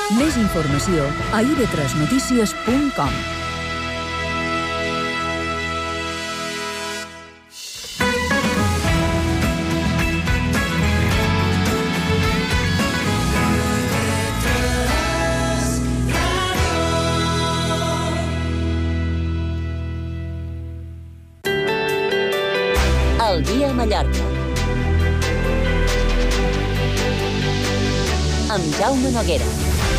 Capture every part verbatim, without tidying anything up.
Més informació a i ve tres notícies punt com. El dia a Mallorca. Amb Jaume Noguera.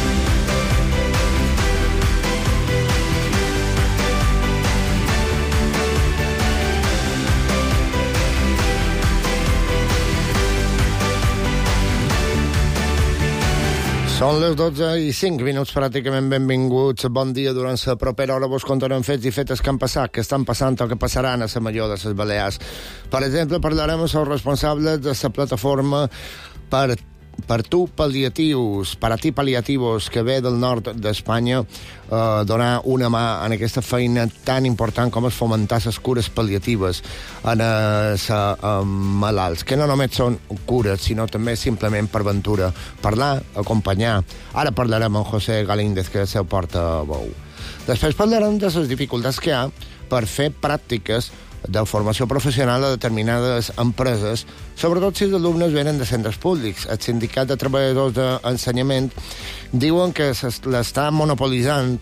Són les dotze i cinc minuts pràcticament. Benvinguts, bon dia. Durant la propera hora vos contarem fets i fetes que han passat, que estan passant o que passaran a la Major de les Balears. Per exemple, parlarem amb els responsables de la plataforma per per tu pal·liatius, per a ti pal·liativos, que ve del nord d'Espanya, eh, donar una mà en aquesta feina tan important com és fomentar les cures pal·liatives en els eh, malalts, que no només són cures, sinó també simplement per ventura, parlar, acompanyar. Ara parlarem amb José Galíndez, que seu porta veu. Després parlarem de les dificultats que hi ha per fer pràctiques de formació professional a determinades empreses, sobretot si els alumnes venen de centres públics. El sindicat de treballadors d'ensenyament diuen que l'està monopolitzant,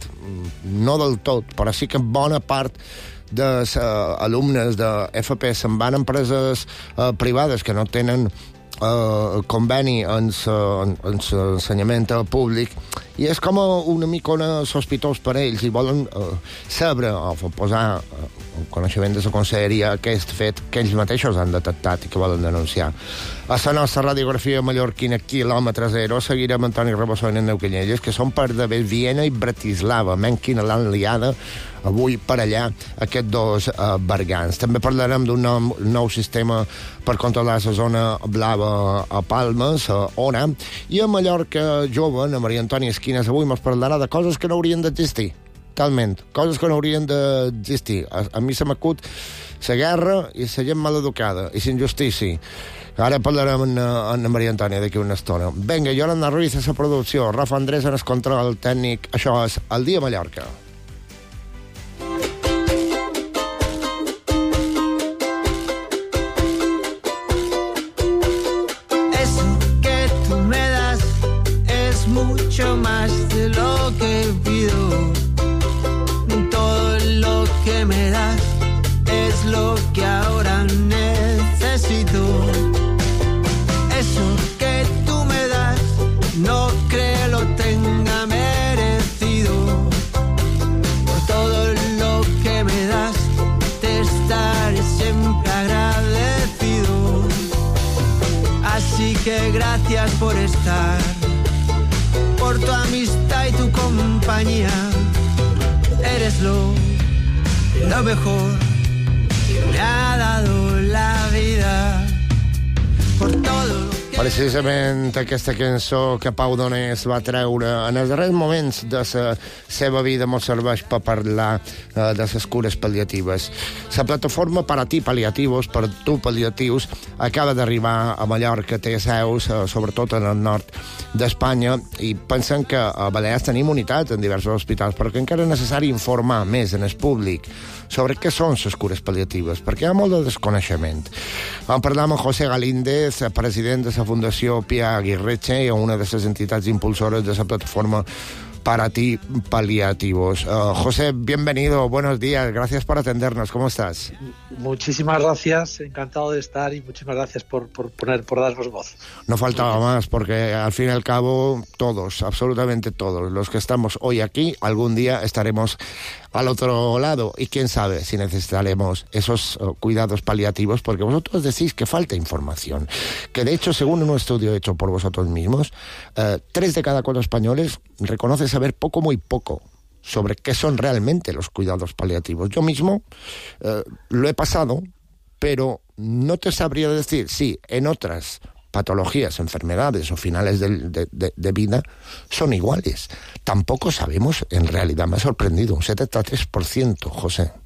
no del tot, però sí que bona part dels uh, alumnes de F P se'n van a empreses uh, privades que no tenen Uh, conveni en l'ensenyament públic, i és com una micona sospitós per ells, i volen uh, saber o posar uh, el coneixement de la conselleria aquest fet que ells mateixos han detectat i que volen denunciar. A la nostra radiografia mallorquina, quilòmetre zero, seguirem Antoni Rabassó i Neu Canyelles, que són per d'haver Viena i Bratislava. Men quina l'han liada avui per allà aquests dos uh, bergants. També parlarem d'un nou, nou sistema per controlar la zona blava a Palmes, a Ona, i a Mallorca jove, a Maria Antònia Esquines, avui ens parlarà de coses que no haurien d'existir. Talment, coses que no haurien d'existir. A, a mi se m'acut la guerra i la gent maleducada, i la injustícia. Ara parlarem amb, amb Maria Antònia d'aquí una estona. Vinga, Yolanda Ruiz a la producció, Rafa Andrés en el control tècnic. Això és El Dia a Mallorca. Más de lo que pido, todo lo que me das es lo que ahora necesito. Eso que tú me das no creo lo tenga merecido. Por todo lo que me das te estaré siempre agradecido. Así que gracias por estar, por tu amistad y tu compañía. Eres lo, lo mejor que me ha dado la vida. Por todo lo que... Precisament aquesta cançó que Pau Donés va treure en els darrers moments de la seva vida molt serveix per parlar uh, de les cures pal·liatives. La plataforma per a ti pal·liativos, per tu pal·liatius, acaba d'arribar a Mallorca, té seus, uh, sobretot en el nord d'Espanya, i pensen que a Balears tenim unitats en diversos hospitals, però que encara és necessari informar més en el públic sobre què són les cures pal·liatives, perquè hi ha molt de desconeixement. Vam parlar amb José Galíndez, president de la Fundació Pia Aguirreche, i una de les entitats impulsores de la plataforma para ti paliativos. Uh, José, bienvenido, buenos días, gracias por atendernos, ¿cómo estás? Muchísimas gracias, encantado de estar y muchísimas gracias por, por poner, por darnos voz. No faltaba más, porque al fin y al cabo todos, absolutamente todos, los que estamos hoy aquí, algún día estaremos al otro lado, y quién sabe si necesitaremos esos uh, cuidados paliativos, porque vosotros decís que falta información, que de hecho, según un estudio hecho por vosotros mismos, uh, tres de cada cuatro españoles reconoce saber poco, muy poco sobre qué son realmente los cuidados paliativos. Yo mismo uh, lo he pasado, pero no te sabría decir si en otras patologías, enfermedades o finales de, de, de, de vida son iguales. Tampoco sabemos, en realidad me ha sorprendido, un setenta y tres por ciento, José.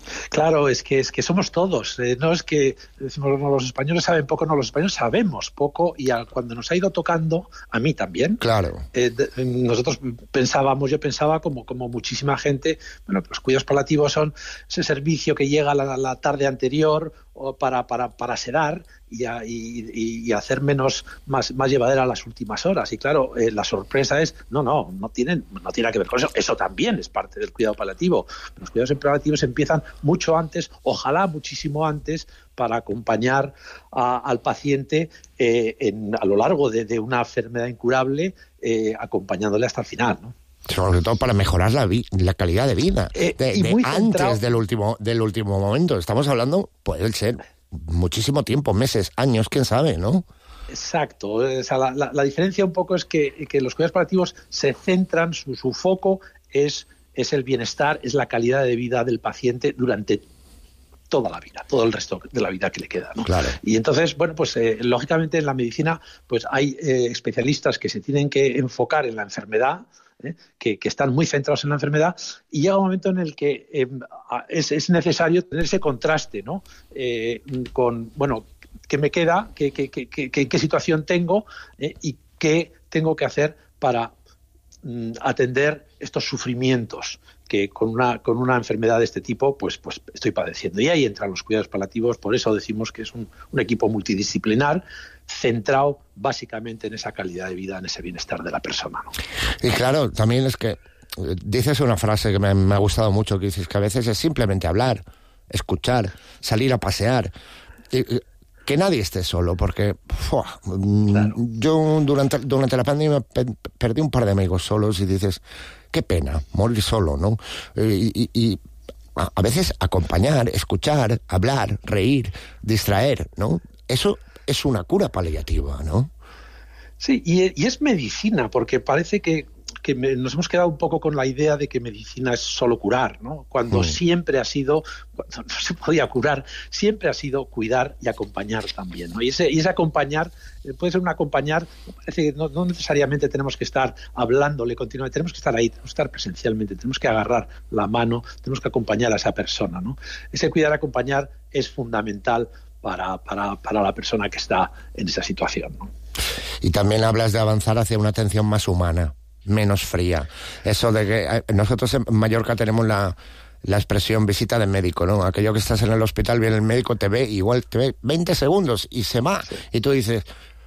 Claro, es que es que somos todos. Eh, no es que decimos no, los españoles saben poco, no, los españoles sabemos poco y a, cuando nos ha ido tocando, a mí también. Claro. Eh, de, nosotros pensábamos, yo pensaba como como muchísima gente, bueno, los cuidados paliativos son ese servicio que llega la, la tarde anterior o para para para sedar y, a, y, y hacer menos más más llevadera las últimas horas. Y claro, eh, la sorpresa es no no no tienen no tiene nada que ver con eso. Eso también es parte del cuidado paliativo. Los cuidados paliativos empiezan mucho antes, ojalá muchísimo antes, para acompañar a, al paciente eh, en, a lo largo de, de una enfermedad incurable, eh, acompañándole hasta el final, ¿no? Sobre todo para mejorar la, vi la calidad de vida, eh, de, y de muy antes centrado... del último, del último momento. Estamos hablando, puede ser muchísimo tiempo, meses, años, quién sabe, ¿no? Exacto. O sea, la, la, la diferencia un poco es que, que los cuidados paliativos se centran, su, su foco es, es el bienestar, es la calidad de vida del paciente durante toda la vida, todo el resto de la vida que le queda, ¿no? Claro. Y entonces, bueno, pues eh, lógicamente en la medicina pues hay eh, especialistas que se tienen que enfocar en la enfermedad, ¿eh? que, que están muy centrados en la enfermedad, y llega un momento en el que eh, es, es necesario tener ese contraste, ¿no? Eh, con, bueno, ¿qué me queda? ¿Qué, qué, qué, qué, qué situación tengo? ¿Eh? ¿Y qué tengo que hacer para mm, atender estos sufrimientos que con una con una enfermedad de este tipo pues pues estoy padeciendo? Y ahí entran los cuidados paliativos. Por eso decimos que es un, un equipo multidisciplinar centrado básicamente en esa calidad de vida, en ese bienestar de la persona, ¿no? Y claro, también es que dices una frase que me, me ha gustado mucho, que dices que a veces es simplemente hablar, escuchar, salir a pasear, y, que nadie esté solo, porque ¡fua! Claro. Yo durante, durante la pandemia pe perdí un par de amigos solos y dices, qué pena morir solo, ¿no? Y, y, y a, a veces acompañar, escuchar, hablar, reír, distraer, ¿no? Eso es una cura paliativa, ¿no? Sí, y, y es medicina, porque parece que que me, nos hemos quedado un poco con la idea de que medicina es solo curar, ¿no? Cuando mm. siempre ha sido, cuando no se podía curar, siempre ha sido cuidar y acompañar también, ¿no? Y ese, y ese acompañar, eh, puede ser un acompañar, parece que no, no necesariamente tenemos que estar hablándole continuamente, tenemos que estar ahí, tenemos que estar presencialmente, tenemos que agarrar la mano, tenemos que acompañar a esa persona, ¿no? Ese cuidar y acompañar es fundamental para, para, para la persona que está en esa situación, ¿no? Y también hablas de avanzar hacia una atención más humana, menos fría. Eso de que nosotros en Mallorca tenemos la, la expresión visita de médico, ¿no? Aquello que estás en el hospital, viene el médico, te ve, igual te ve veinte segundos y se va. Sí. Y tú dices,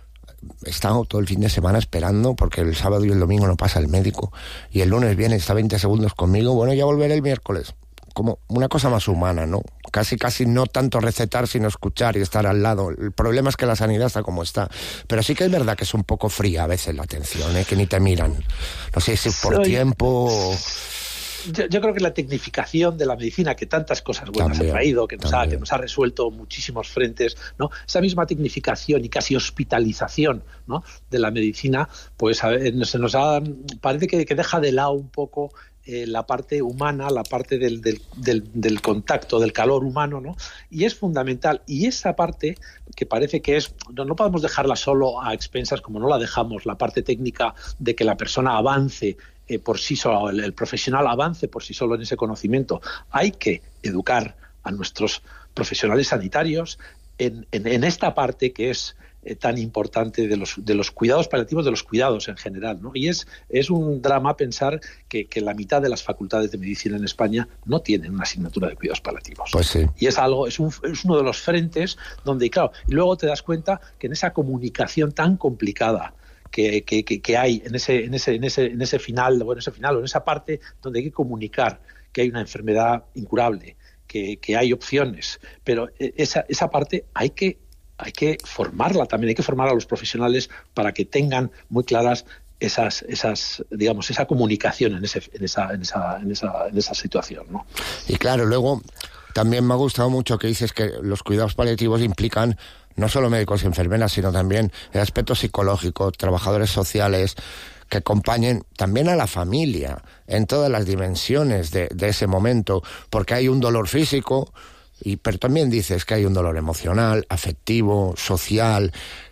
he estado todo el fin de semana esperando porque el sábado y el domingo no pasa el médico. Y el lunes viene y está veinte segundos conmigo, bueno, ya volveré el miércoles. Como una cosa más humana, ¿no? Casi, casi no tanto recetar, sino escuchar y estar al lado. El problema es que la sanidad está como está. Pero sí que es verdad que es un poco fría a veces la atención, ¿eh? Que ni te miran. No sé si por Soy... tiempo... O... Yo, yo creo que la tecnificación de la medicina, que tantas cosas buenas también, ha traído, que nos, ha, que nos ha resuelto muchísimos frentes, ¿no? Esa misma tecnificación y casi hospitalización, ¿no? de la medicina, pues a ver, se nos ha, parece que, que deja de lado un poco eh, la parte humana, la parte del, del, del, del contacto, del calor humano, ¿no? Y es fundamental. Y esa parte que parece que es, no, no podemos dejarla solo a expensas, como no la dejamos, la parte técnica de que la persona avance Eh, por sí solo, el, el profesional avance por sí solo en ese conocimiento. Hay que educar a nuestros profesionales sanitarios en, en, en esta parte que es eh, tan importante de los, de los cuidados paliativos, de los cuidados en general, ¿no? Y es, es un drama pensar que, que la mitad de las facultades de medicina en España no tienen una asignatura de cuidados paliativos. Pues sí. Y es algo, es, un, es uno de los frentes donde, claro, y luego te das cuenta que en esa comunicación tan complicada Que, que, que hay en ese, en ese, en ese, en ese final, o en ese final, o en esa parte donde hay que comunicar que hay una enfermedad incurable, que, que hay opciones, pero esa, esa parte hay que, hay que formarla también, hay que formar a los profesionales para que tengan muy claras esas, esas, digamos, esa comunicación en ese, en esa, en esa, en esa, en esa situación, ¿no? Y claro, luego también me ha gustado mucho que dices que los cuidados paliativos implican no solo médicos y enfermeras, sino también el aspecto psicológico, trabajadores sociales, que acompañen también a la familia en todas las dimensiones de, de ese momento, porque hay un dolor físico, y, pero también dices que hay un dolor emocional, afectivo, social,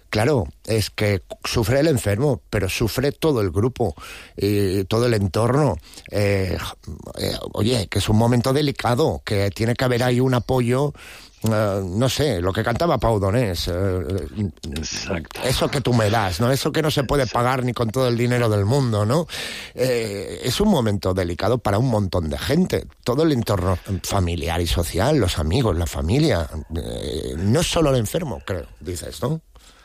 Claro, es que sufre el enfermo, pero sufre todo el grupo, y todo el entorno. Eh, eh, oye, que es un momento delicado, que tiene que haber ahí un apoyo. Uh, no sé, lo que cantaba Pau Donés, uh, eso que tú me das, ¿no? Eso que no se puede pagar ni con todo el dinero del mundo, ¿no? Eh, es un momento delicado para un montón de gente, todo el entorno familiar y social, los amigos, la familia, eh, no es solo el enfermo, creo, dices, ¿no?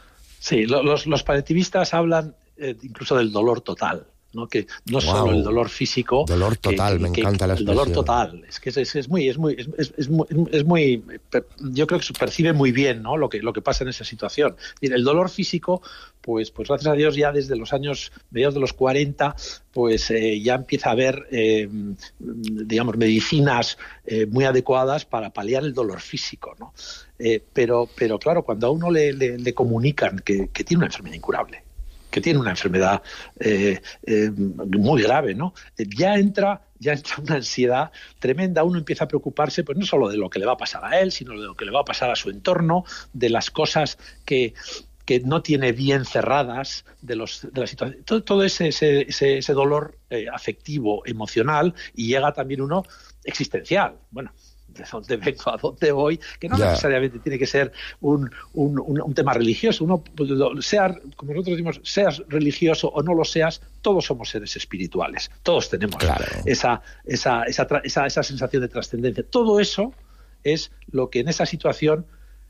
Sí, los, los paliativistas hablan eh, incluso del dolor total, ¿no? Que no wow. solo el dolor físico, dolor total, que, que, me que, encanta la expresión. El dolor total, es que es, es, es muy, es muy, es, es, muy, es muy, yo creo que se percibe muy bien, ¿no? Lo que lo que pasa en esa situación. El dolor físico, pues, pues gracias a Dios ya desde los años mediados de los cuarenta, pues eh, ya empieza a haber, eh, digamos, medicinas eh, muy adecuadas para paliar el dolor físico, ¿no? Eh, pero, pero claro, cuando a uno le, le, le comunican que, que tiene una enfermedad incurable, que tiene una enfermedad eh, eh, muy grave, ¿no? Ya entra, ya entra una ansiedad tremenda, uno empieza a preocuparse, pues no solo de lo que le va a pasar a él, sino de lo que le va a pasar a su entorno, de las cosas que, que no tiene bien cerradas, de los de la situación, todo, todo ese, ese, ese, ese dolor eh, afectivo, emocional, y llega también uno existencial. Bueno, de dónde vengo, a dónde voy, que no yeah. necesariamente tiene que ser un, un, un, un tema religioso. Uno, sea, como nosotros decimos, seas religioso o no lo seas, todos somos seres espirituales. Todos tenemos claro. esa, esa, esa, esa, esa sensación de trascendencia. Todo eso es lo que en esa situación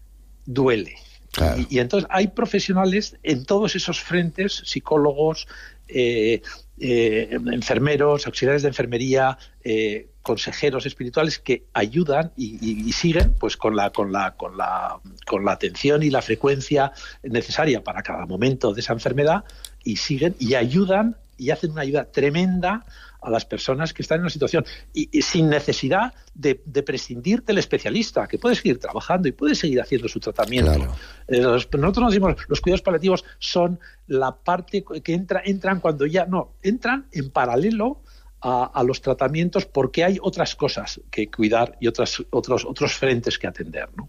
duele. Claro. Y, y entonces hay profesionales en todos esos frentes, psicólogos, eh, eh, enfermeros, auxiliares de enfermería, eh, consejeros espirituales que ayudan y, y, y siguen pues con la con la con la con la atención y la frecuencia necesaria para cada momento de esa enfermedad, y siguen y ayudan y hacen una ayuda tremenda a las personas que están en una situación y, y sin necesidad de, de prescindir del especialista, que puede seguir trabajando y puede seguir haciendo su tratamiento. Claro. Eh, los, nosotros nos decimos, los cuidados paliativos son la parte que entra, entran cuando ya no, entran en paralelo a, a los tratamientos, porque hay otras cosas que cuidar y otras, otros, otros frentes que atender, ¿no?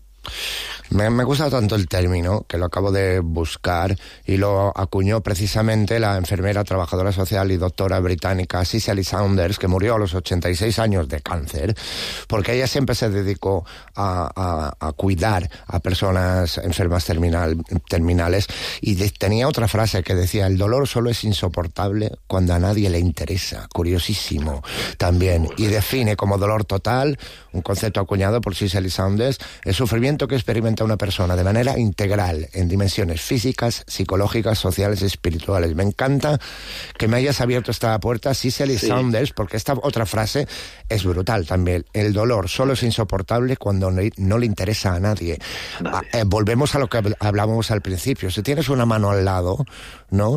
Me, me gusta tanto el término, que lo acabo de buscar, y lo acuñó precisamente la enfermera, trabajadora social y doctora británica Cicely Saunders, que murió a los ochenta y seis años de cáncer, porque ella siempre se dedicó a, a, a cuidar a personas enfermas terminal, terminales, y de, tenía otra frase que decía: el dolor solo es insoportable cuando a nadie le interesa. Curiosísimo también. Y define como dolor total, un concepto acuñado por Cicely Saunders, el sufrimiento que experimenta una persona de manera integral en dimensiones físicas, psicológicas, sociales y espirituales. Me encanta que me hayas abierto esta puerta, Cicely sí. Saunders, porque esta otra frase es brutal también. El dolor solo es insoportable cuando no le interesa a nadie. A nadie. Eh, volvemos a lo que hablábamos al principio. Si tienes una mano al lado, ¿no?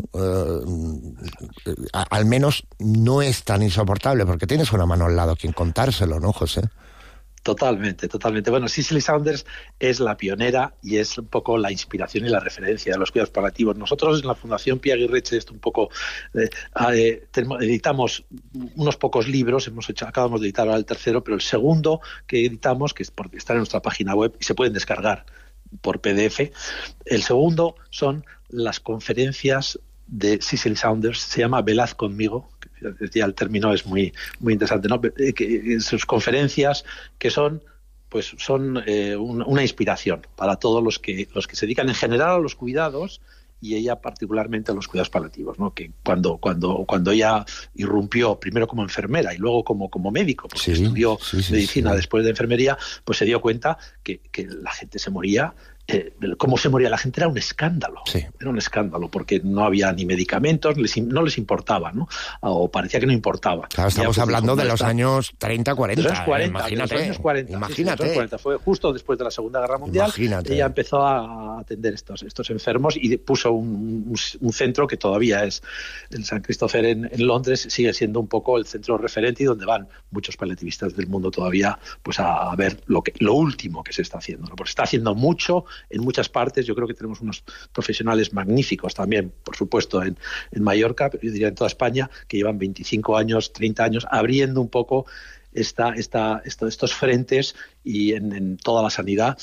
Eh, al menos no es tan insoportable, porque tienes una mano al lado a quien contárselo, ¿no, José? Totalmente, totalmente. Bueno, Cicely Saunders es la pionera y es un poco la inspiración y la referencia de los cuidados paliativos. Nosotros en la Fundación Pia Aguirreche, esto un poco, eh, eh, editamos unos pocos libros, hemos hecho, acabamos de editar ahora el tercero, pero el segundo que editamos, que es porque está en nuestra página web y se pueden descargar por P D F, el segundo son las conferencias de Cicely Saunders, se llama Velad conmigo, ya el término es muy muy interesante, ¿no? Que sus conferencias, que son pues son eh, un, una inspiración para todos los que los que se dedican en general a los cuidados, y ella particularmente a los cuidados paliativos, ¿no? Que cuando cuando cuando ella irrumpió primero como enfermera y luego como como médico, porque sí, estudió sí, sí, medicina sí. después de enfermería, pues se dio cuenta que, que la gente se moría. Eh, cómo se moría la gente era un escándalo, sí. era un escándalo, porque no había ni medicamentos, les, no les importaba, ¿no? O parecía que no importaba. Claro, estamos ya, pues, hablando de los años treinta, cuarenta, de los cuarenta, imagínate. De los años cuarenta, imagínate. Sí, de los cuarenta, fue justo después de la Segunda Guerra Mundial. Imagínate. Ella empezó a atender estos, estos enfermos y puso un, un, un centro que todavía es el San Christopher en, en Londres, sigue siendo un poco el centro referente y donde van muchos paliativistas del mundo todavía pues a, a ver lo que lo último que se está haciendo, ¿no? Porque se está haciendo mucho en muchas partes. Yo creo que tenemos unos profesionales magníficos también, por supuesto, en, en Mallorca, pero yo diría en toda España, que llevan veinticinco años, treinta años, abriendo un poco esta, esta, esta, estos frentes y en, en toda la sanidad.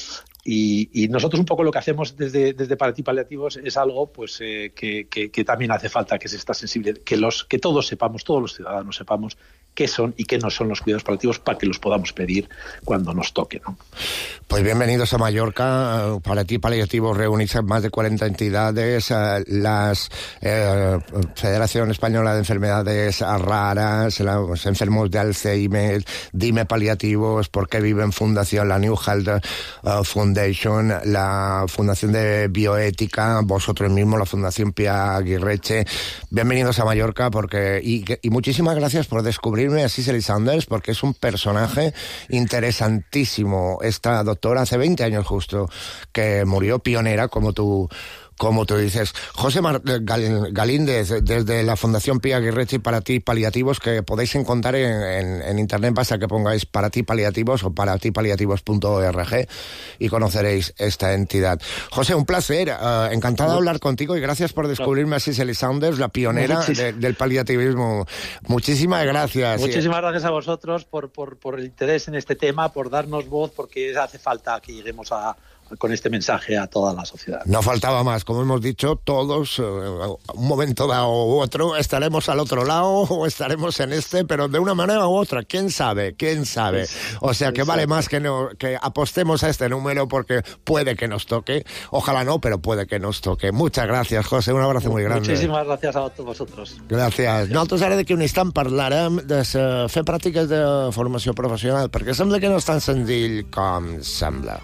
Y, y nosotros un poco lo que hacemos desde, desde Para Ti Paliativos es algo pues eh, que, que, que también hace falta que se está sensible, que los que todos sepamos, todos los ciudadanos sepamos qué son y qué no son los cuidados paliativos para que los podamos pedir cuando nos toque, ¿no? Pues bienvenidos a Mallorca. Para Ti Paliativos reúnís a más de cuarenta entidades, eh, las eh, Federación Española de Enfermedades Raras, los enfermos de Alzheimer, Dime Paliativos, Porque Viven Fundación, la New Health uh, Foundation, la Fundación de Bioética, vosotros mismos, la Fundación Pia Aguirreche. Bienvenidos a Mallorca porque y, y muchísimas gracias por descubrirme a Cicely Saunders, porque es un personaje interesantísimo. Esta doctora hace veinte años justo que murió, pionera, como tú como tú dices. José Mar Gal Galíndez, desde la Fundación Pia Aguirreche y Para Ti Paliativos, que podéis encontrar en, en, en internet, basta que pongáis Para Ti Paliativos o para ti paliativos punto org y conoceréis esta entidad. José, un placer, uh, encantado de hablar contigo y gracias por descubrirme a Cicely Saunders, la pionera de, del paliativismo. Muchísimas gracias. Muchísimas gracias a vosotros por, por, por el interés en este tema, por darnos voz, porque hace falta que lleguemos a con este mensaje a toda la sociedad. No faltaba más, como hemos dicho, todos, eh, un momento dado u otro, estaremos al otro lado o estaremos en este, pero de una manera u otra, quién sabe, quién sabe. O sea que vale más que, no, que apostemos a este número porque puede que nos toque, ojalá no, pero puede que nos toque. Muchas gracias, José, un abrazo muy grande. Muchísimas gràcies a vosotros. Gràcies. Nosaltres ara d'aquí un instant parlarem de fer pràctiques de formació professional, perquè sembla que no és tan senzill com sembla.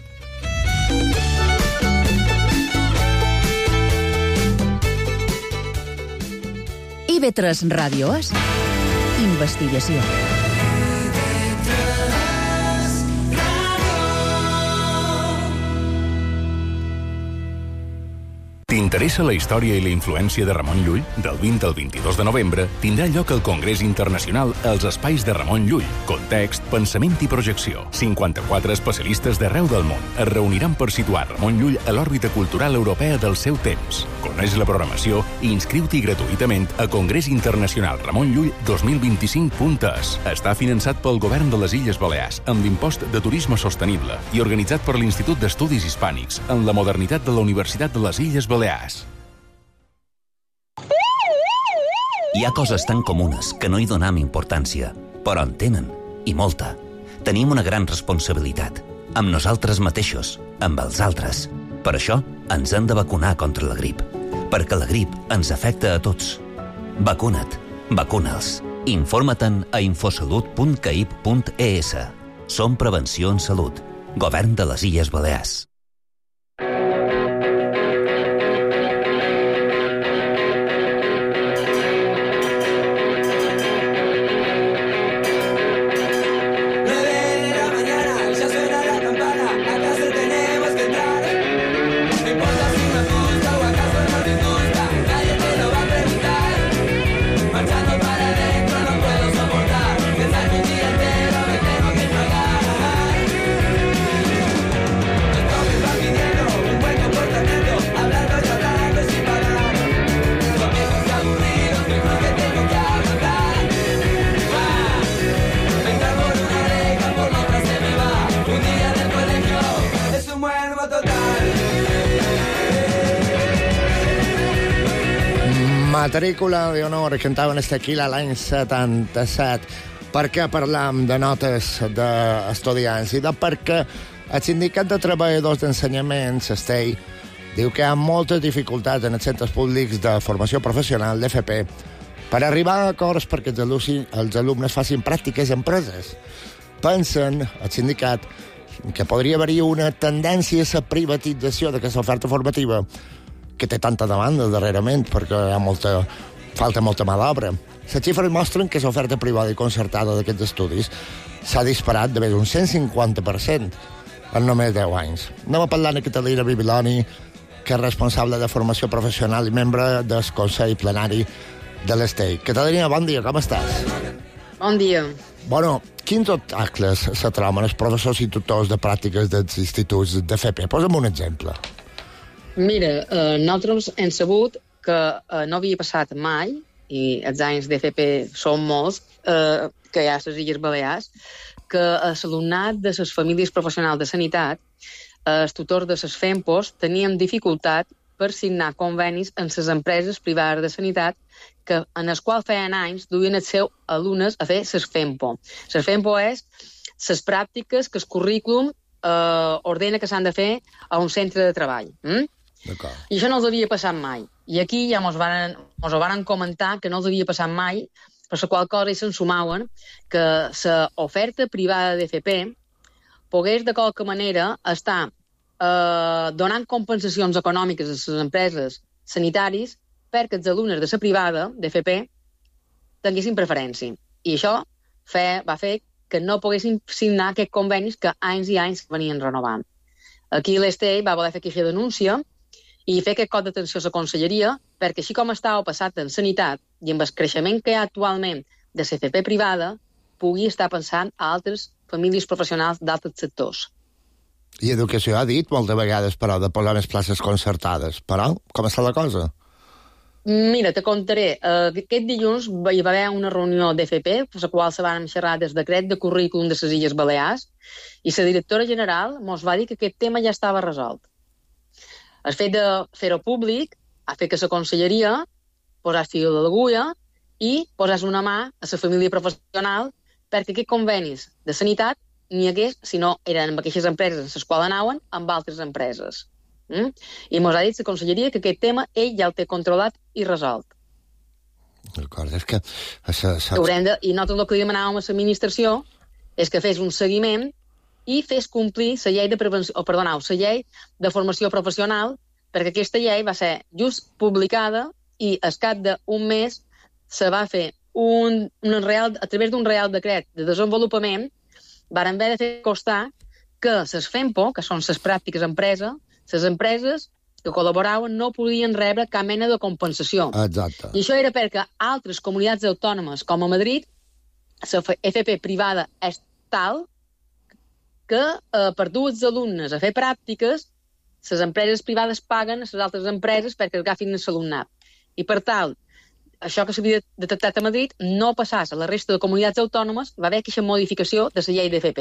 I V tres Ràdio és investigació. T'interessa la història i la influència de Ramon Llull? Del vint al vint-i-dos de novembre tindrà lloc el Congrés Internacional als Espais de Ramon Llull. Context, pensament i projecció. cinquanta-quatre especialistes d'arreu del món es reuniran per situar Ramon Llull a l'òrbita cultural europea del seu temps. Coneix la programació i inscriu-t'hi gratuïtament a congrés internacional ramon llull dos mil vint-i-cinc punt es. Està finançat pel Govern de les Illes Balears amb l'impost de turisme sostenible i organitzat per l'Institut d'Estudis Hispànics en la modernitat de la Universitat de les Illes Balears. Hi ha coses tan comunes que no hi donem importància, però en tenen, i molta. Tenim una gran responsabilitat, amb nosaltres mateixos, amb els altres. Per això, ens hem de vacunar contra la grip, perquè la grip ens afecta a tots. Vacuna't, vacuna'ls. Informa-te'n a infosalut punt caip punt es. Som Prevenció en Salut, Govern de les Illes Balears. Matrícula d'honor, cantaven Estequila l'any setanta-set. Per què parlam de notes d'estudiants? I de perquè el Sindicat de Treballadors d'Ensenyament, SESTEI, diu que hi ha moltes dificultats en els centres públics de formació professional, d'F P, per arribar a acords perquè els alumnes facin pràctiques en empreses. Pensen, el sindicat, que podria haver-hi una tendència a la privatització d'aquesta oferta formativa, que té tanta demanda darrerament, perquè hi ha molta, falta molta mà d'obra. Les xifres mostren que l'oferta privada i concertada d'aquests estudis s'ha disparat de més d'un cent cinquanta per cent en només deu anys. Anem a parlar amb Catalina Bibiloni, que és responsable de formació professional i membre del Consell Plenari de l'Estei. Catalina, bon dia, com estàs? Bon dia. Bueno, quins obstacles se troben els professors i tutors de pràctiques dels instituts d'F P? Posa'm un exemple. Mira, eh, nosaltres hem sabut que eh, no havia passat mai, i els anys d'F P són molts, eh, que hi ha a les Illes Balears, que l'alumnat de les famílies professionals de sanitat els tutors de les FEMPOs teníem dificultat per signar convenis amb les empreses privades de sanitat que, en els quals feien anys duien els seus alumnes a fer les FEMPO. Les FEMPO és les pràctiques que el currículum eh, ordena que s'han de fer a un centre de treball. Mm? I això no els havia passat mai. I aquí ja mos, varen, mos ho varen comentar que no els havia passat mai, per la qual cosa se'n sumaven que l'oferta privada d'F P pogués de qualque manera estar eh, donant compensacions econòmiques a les empreses sanitaris perquè els alumnes de la privada d'F P tinguessin preferència. I això fe, va fer que no poguessin signar aquests convenis que anys i anys venien renovant. Aquí l'Estei va voler fer aquesta denúncia i fer aquest cop d'atenció a la conselleria perquè així com estava passat en sanitat i amb el creixement que hi ha actualment de la F P privada, pugui estar pensant a altres famílies professionals d'altres sectors. I Educació ha dit moltes vegades, però, de posar més places concertades. Però, com està la cosa? Mira, te contaré. Uh, aquest dilluns hi va haver una reunió d'F P, per la qual se van xerrar del decret de currículum de les Illes Balears, i la directora general mos va dir que aquest tema ja estava resolt. El fet de fer-ho públic ha fet que la conselleria posés fil de l'agulla i posés una mà a la família professional perquè aquests convenis de sanitat n'hi hagués, si no eren amb aquestes empreses en les quals anaven, amb altres empreses. Mm? I mos ha dit la conselleria que aquest tema ell ja el té controlat i resolt. D'acord, és que... Sa, sa... De, I nosaltres el que li demanàvem a l'administració és que fes un seguiment i fes complir la llei de prevenció, o perdoneu, la llei de formació professional, perquè aquesta llei va ser just publicada i al cap d'un mes se va fer un, un real, a través d'un real decret de desenvolupament, varen haver de fer constar que les FEMPO, que són les pràctiques empresa, les empreses que col·laboraven no podien rebre cap mena de compensació. Exacte. I això era perquè altres comunitats autònomes, com a Madrid, la F P privada és tal que eh, per dur els alumnes a fer pràctiques, les empreses privades paguen a les altres empreses perquè agafin l'alumnat. I per tal, això que s'havia detectat a Madrid no passàs a la resta de comunitats autònomes, va haver aquesta modificació de la llei d'F P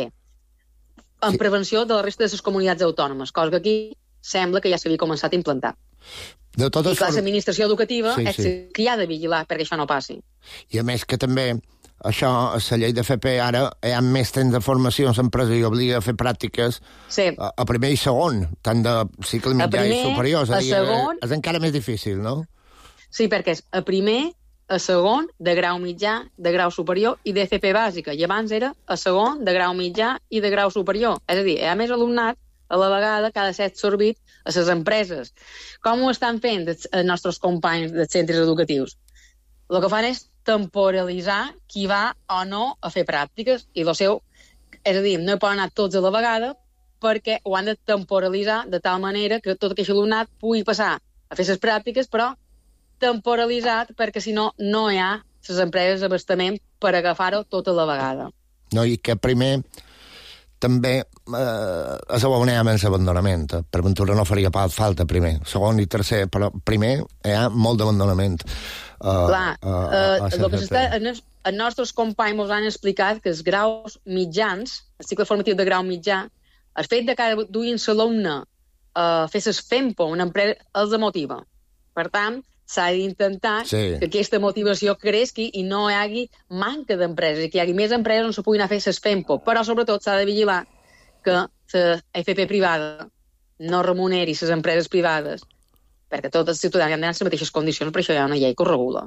en sí. Prevenció de la resta de les comunitats autònomes, cosa que aquí sembla que ja s'havia començat a implantar. De totes I clar, form... l'administració educativa sí, és sí. que hi ha de vigilar perquè això no passi. I a més que també això, a la llei d'F P ara hi ha més temps de formació en l'empresa i obliga a fer pràctiques sí. a, a primer i segon, tant de cicle mitjà primer, i superior. És a dir, segon... és encara més difícil, no? Sí, perquè és a primer, a segon, de grau mitjà, de grau superior i d'F P bàsica. I abans era a segon, de grau mitjà i de grau superior. És a dir, hi ha més alumnat a la vegada que ha de ser absorbit a les empreses. Com ho estan fent els nostres companys dels centres educatius? El que fan és temporalitzar qui va o no a fer pràctiques i el seu, és a dir, no hi poden anar tots a la vegada perquè ho han de temporalitzar de tal manera que tot aquest alumnat pugui passar a fer les pràctiques, però temporalitzat perquè si no, no hi ha les empreses d'abastament per agafar-ho tota la vegada. No, i que primer també eh, es abonem amb l'abandonament. Per ventura no faria falta primer. Segon i tercer, però primer hi ha molt d'abandonament. Uh, Clar, uh, uh, uh, el que s'està, els, els nostres companys ens han explicat que els graus mitjans, el cicle formatiu de grau mitjà, el fet de que duien l'alumne a uh, fer les FEMPO, una empresa, els motiva. Per tant, s'ha d'intentar sí. que aquesta motivació creixi i no hi hagi manca d'empreses, i que hi hagi més empreses on se puguin anar a fer les FEMPO, però sobretot s'ha de vigilar que la F P privada no remuneri les empreses privades, perquè tots els ciutadans han d'anar en les mateixes condicions, per això hi ha una llei que ho regula.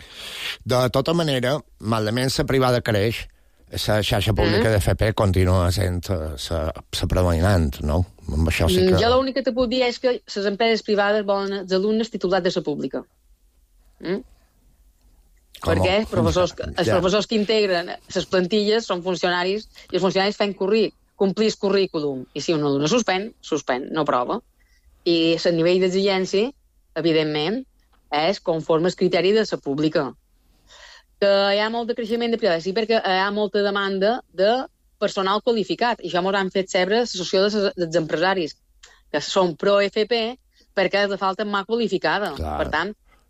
De tota manera, malament la privada creix, la xarxa pública mm. d'F P continua sent la predominant, no? Amb això sí que... Jo l'únic que te puc dir és que les empreses privades volen els alumnes titulats de la pública. Mm? Perquè els professors, els ja. professors que integren les plantilles són funcionaris i els funcionaris fan curri, complir el currículum. I si un alumne suspèn, suspèn, no prova. I el nivell d'exigència, evidentment, és conforme al criteri de la pública. Que hi ha molt de creixement de privada, sí, perquè hi ha molta demanda de personal qualificat, i això m'ho han fet saber l'associació dels empresaris, que són pro-F P perquè els falta mà qualificada. Clar. Per tant,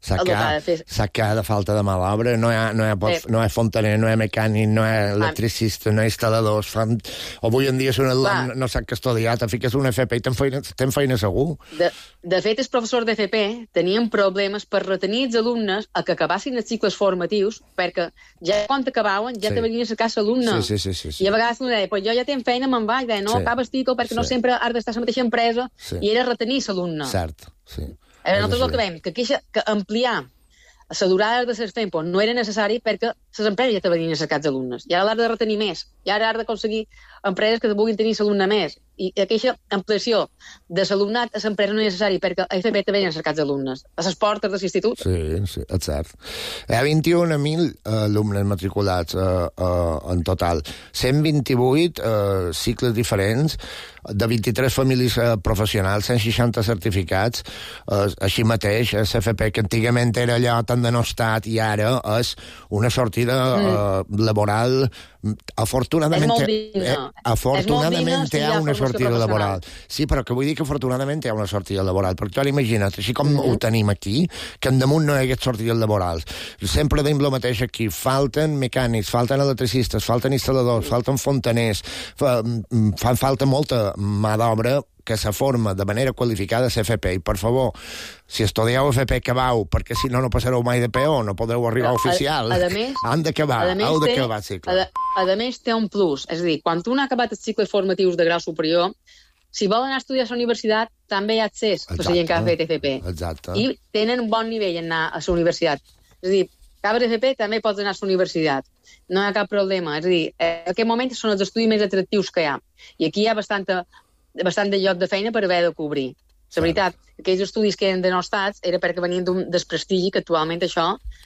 Sap que, ha, sap que ha de falta de mà d'obra, no hi ha, no hi ha, sí. no hi ha fontaner, no hi ha mecànic, no hi ha electricista, no hi ha instal·ladors. Fan... Avui en dia, si un alumne no, no sap que estudiar, te fiques una F P i ten feina, ten feina segur. De, de fet, els professors d'F P tenien problemes per retenir els alumnes a que acabassin els cicles formatius, perquè ja quan acabaven ja sí. te venien a cercar l'alumne. Sí, sí, sí, sí, sí. I a vegades no deia, pues jo ja tenc feina, me'n vaig, deia, no, sí. acabes tico, perquè sí. no sempre has d'estar a la mateixa empresa, sí. i era retenir l'alumne. Cert, sí. Eh, nosaltres el que veiem, que, queixa, que ampliar la durada de les FEMPO no era necessari perquè les empreses ja te venien a cercar els alumnes. I ara l'has de retenir més. I ara has d'aconseguir empreses que vulguin tenir l'alumne més. I aquesta ampliació de l'alumnat a l'empresa no és necessari perquè a F P te venien a cercar els alumnes. A les portes de l'institut. Sí, sí, és cert. Hi ha vint-i-un mil alumnes matriculats eh, eh, en total. cent vint-i-vuit eh, cicles diferents, de vint-i-tres famílies eh, professionals, cent seixanta certificats, eh, així mateix, a l'F P, que antigament era allò tan denostat i ara és una sortida mm. eh, laboral. Afortunadament, eh, afortunadament hi ha una sortida laboral. Sí, però que vull dir que afortunadament hi ha una sortida laboral, perquè tu imagina't, així com mm. ho tenim aquí, que en damunt no hi hagués sortides laborals. Sempre dèiem el mateix aquí, falten mecànics, falten electricistes, falten instal·ladors, mm. falten fontaners, fa, fa falta molta mà d'obra que se forma de manera qualificada a F P. I, per favor, si estudieu F P, acabau, perquè si no, no passareu mai de peó, no podreu arribar a oficial. A, a més, han d'acabar, heu d'acabar el cicle. A, a, a més, té un plus. És a dir, quan tu no has acabat els cicles formatius de grau superior, si volen estudiar a la universitat, també hi ha accés per la gent que ha fet F P. Exacte. I tenen un bon nivell en anar a la universitat. És a dir, acabes F P, també pots anar a la universitat. No hi ha cap problema. És a dir, en aquest moment són els estudis més atractius que hi ha. I aquí hi ha bastanta... bastant de lloc de feina per haver de cobrir. La veritat, aquells estudis que eren denostats era perquè venien d'un desprestigi que actualment això,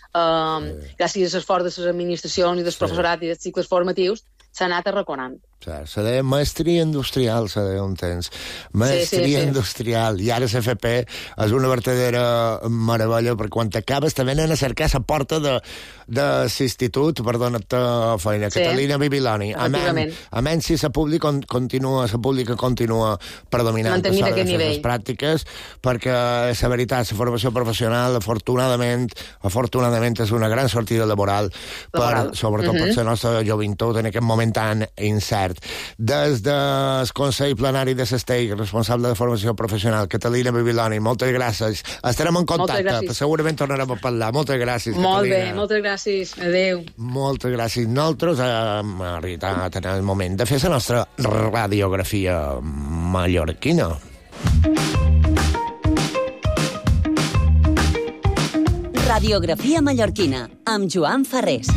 eh, sí. gràcies a l'esforç de les administracions i del professorat sí. i dels cicles formatius, s'ha anat arraconant. Se deia maestria industrial, se deia un temps. Maestria sí, sí, sí. industrial. I ara l'F P és una vertadera meravella, perquè quan t'acabes te venen a cercar la porta de, de l'institut per donar-te feina. Sí. Catalina Bibiloni. Amén, amén si la pública continua, la pública continua predominant mantenir aquest nivell. Les pràctiques, perquè la veritat, la formació professional, afortunadament, afortunadament és una gran sortida laboral, laboral. Per, sobretot uh-huh. per la nostra joventut en aquest moment tan incert. Des del Consell Plenari de l'Estell, responsable de formació professional, Catalina Bibiloni, moltes gràcies. Estarem en contacte, segurament tornarem a parlar. Moltes gràcies, Molt Catalina. Molt bé, moltes gràcies. Adéu. Moltes gràcies. Nosaltres hem arribat en el moment de fer la nostra radiografia mallorquina. Radiografia mallorquina, amb Joan Ferrés.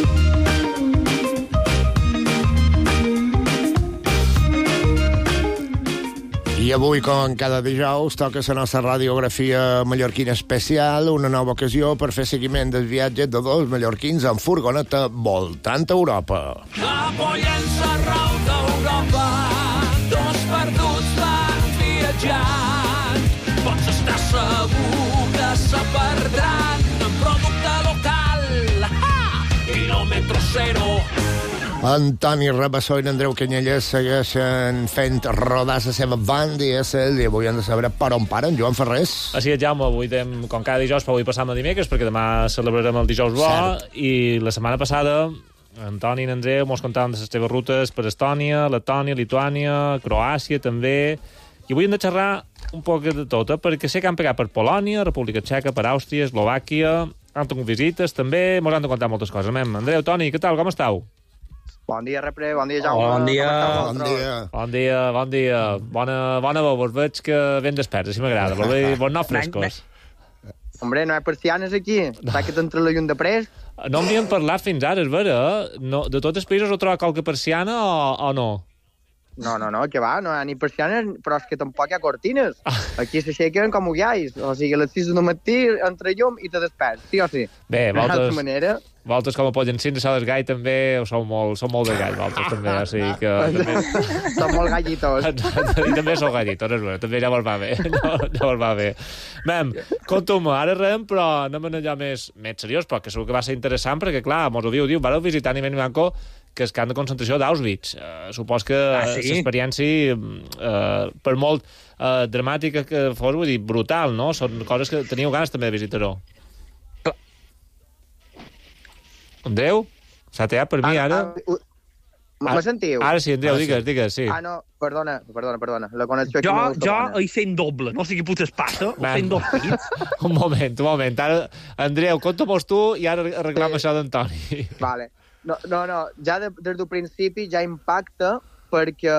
I avui, com cada dijous, toca la nostra radiografia mallorquina especial, una nova ocasió per fer seguiment del viatge de dos mallorquins en furgoneta voltant a Europa. Avui ens arreu d'Europa, dos perduts van viatjant. Pots estar segur que se perdran en producte local. Ah! Quilòmetre zero. Antoni Rabassó i Andreu Canyelles segueixen fent rodar la seva banda i i avui hem de saber per on paren, Joan Ferrés. Així és, Jaume, avui dem, com cada dijous, però avui passam a dimecres, perquè demà celebrarem el dijous bo, Cert. I la setmana passada Antoni i Andreu mos contaven de les seves rutes per Estònia, Letònia, Lituània, Croàcia també, i avui hem de xerrar un poc de tot, eh? Perquè sé que han pegat per Polònia, República Txeca, per Àustria, Eslovàquia, han tingut visites també, mos han de contar moltes coses. Mem. Andreu, Toni, què tal, com estàu? Bon dia, Repre, bon dia, Jaume. Bon dia, bon dia. Bon dia, bon dia. Bona, bona veu, vos veig que ben desperts, així m'agrada. Vos no frescos. Hombre, no hi ha persianes aquí. Està que t'entra la llum de prest. No en havíem parlat fins ara, és vera, eh? No, de tots els països ho troba qualque persiana o, o no? No, no, no, que va, no hi ha ni persianes, però és que tampoc hi ha cortines. Aquí s'aixequen com ullais. O sigui, a les sis del matí entra llum i te desperts, sí o sí. Bé, vosaltres... manera... Vosaltres, com a pollancins, això del gall també sou molt, sou molt de gall, vosaltres també, o sigui que... També... Som molt gallitos. I també sou gallitos, és bé, també ja vos va bé, no, ja vos va bé. Mem, conta'm, ara rem, però anem a allò més, més seriós, però que segur que va ser interessant, perquè, clar, mos ho diu, diu, vareu visitar a nivell manco que és camp de concentració d'Auschwitz. Uh, supos que ah, sí? l'experiència, uh, per molt uh, dramàtica que fos, vull dir, brutal, no? Són coses que teníeu ganes també de visitar-ho. Andreu? S'ha tallat per mi, ara? Me sentiu? Ara sí, Andreu, digues, digues, sí. Ah, no, perdona, perdona, perdona. La connexió aquí jo, no és jo bona. hi sent doble, no sé què putes passa, ho sent dos pits. Un moment, un moment. Ara, Andreu, conta-mos tu i ara arreglam sí. això d'Antoni. Vale. No, no, no. Ja de, des del principi ja impacta perquè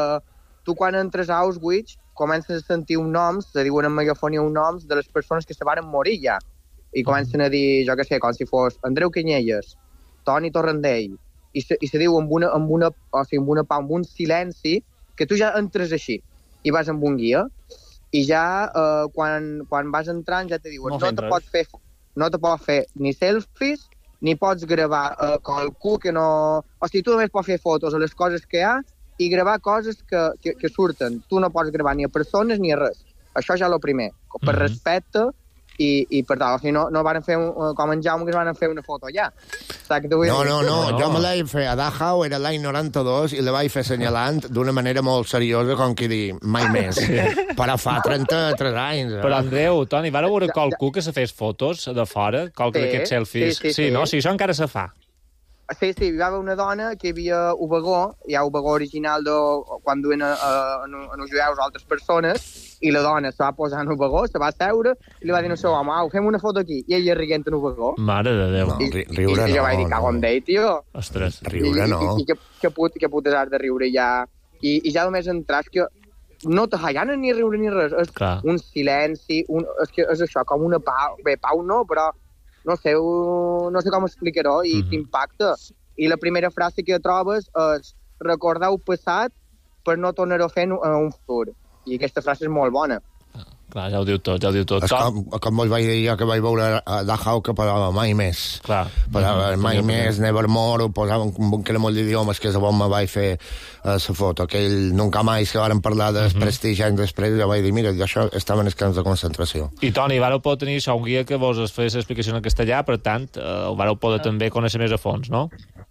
tu quan entres a Auschwitz comences a sentir un noms, se diuen en megafonia un noms de les persones que se varen morir ja. I comencen a dir, jo què sé, com si fos Andreu Canyelles, Toni Torrandell, i se, i se diu amb una, amb una, o sigui, amb una pau, amb un silenci, que tu ja entres així, i vas amb un guia, i ja eh, quan, quan vas entrant ja te diuen, no, no te pots fer, no te pots fer ni selfies, ni pots gravar eh, qualcú que no... O sigui, tu només pots fer fotos a les coses que hi ha i gravar coses que, que, que surten. Tu no pots gravar ni a persones ni a res. Això ja és el primer, per mm-hmm. respecte. I, i per tant, o sigui, no, no van fer un, com en Jaume, que es van fer una foto allà. No, no, no, jo me l'he fet a Dachau, era l'any noranta-dos, i la vaig fer assenyalant d'una manera molt seriosa, com que dir, mai més. Però fa trenta-tres anys. Eh? Però, Andreu, Toni, vau veure qualcú que se fes fotos de fora, qualque sí, d'aquests selfies? Sí, sí, sí, sí. no? O sigui, això encara se fa. Sí, sí, hi va haver una dona que hi havia un vagó, hi ha un vagó original de quan duen a, a, a, a uns jueus a altres persones, i la dona se va posar en un vagó, se va seure, i li va dir al seu home, au, fem una foto aquí, i ella riguent en un vagó. Mare de Déu. No, ri riure I, i no. jo vaig dir, cago en Déu, tio. Ostres. Riure no. I, i, i que, que, put, que putes has de riure ja. I, i ja només entrar, és que no te gana ni riure ni res, és Clar. un silenci, un, és que és això, com una pau, bé, pau no, però no sé, un, no sé com explicar-ho, i mm-hmm. t'impacta. I la primera frase que trobes és recordeu passat per no tornar-ho a fer en un futur. I aquesta frase és molt bona. Clar, ja ho diu tot, ja ho diu tot. És com, com vos vaig dir jo que vaig veure a Dachau que posava mai més. Clar. Posava mai més, nevermore, ho posava un, un cremol d'idiomes que és on me vaig fer la uh, foto. Aquell nunca mai que varen parlar de mm-hmm. prestigi anys després, jo vaig dir, mira, això estava en els camps de concentració. I Toni, vareu poder tenir això, un guia que vos es fes explicació en castellà, per tant, uh, ho vareu poder també conèixer més a fons, no?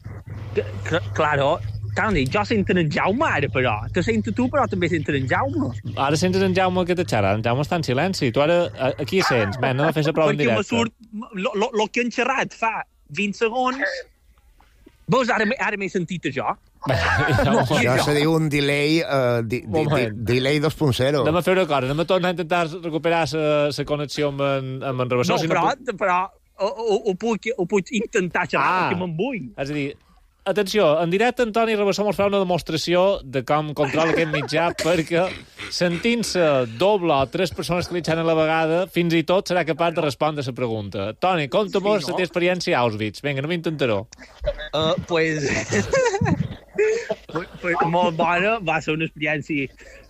Claro, Toni, jo sento en Jaume ara, però. Te sento tu, però també sento en Jaume. Ara sents en Jaume que te xerra. En Jaume està en silenci. Tu ara, aquí sents. Ben, no fes la prova en directe. Perquè me surt... Lo, lo, lo que han xerrat fa vint segons... Veus, ara, ara m'he sentit això. No, això se diu un delay, uh, di, di, di, delay dos punt zero. Anem a fer una cosa, anem a tornar a intentar recuperar la connexió amb en, amb en Rabassó. No, si però, no puc... però ho, ho, ho, puc, ho puc intentar xerrar, ah, perquè me'n vull. És a dir, atenció, en directe Antoni Rabassó mos farà una demostració de com controla aquest mitjà, perquè sentint-se doble o tres persones que li xerren a la vegada, fins i tot serà capaç de respondre a la pregunta. Toni, conta-mos sí, no? la teva experiència a Auschwitz. Vinga, no m'intentaró. Uh, pues... pues... Molt bona, va ser una experiència...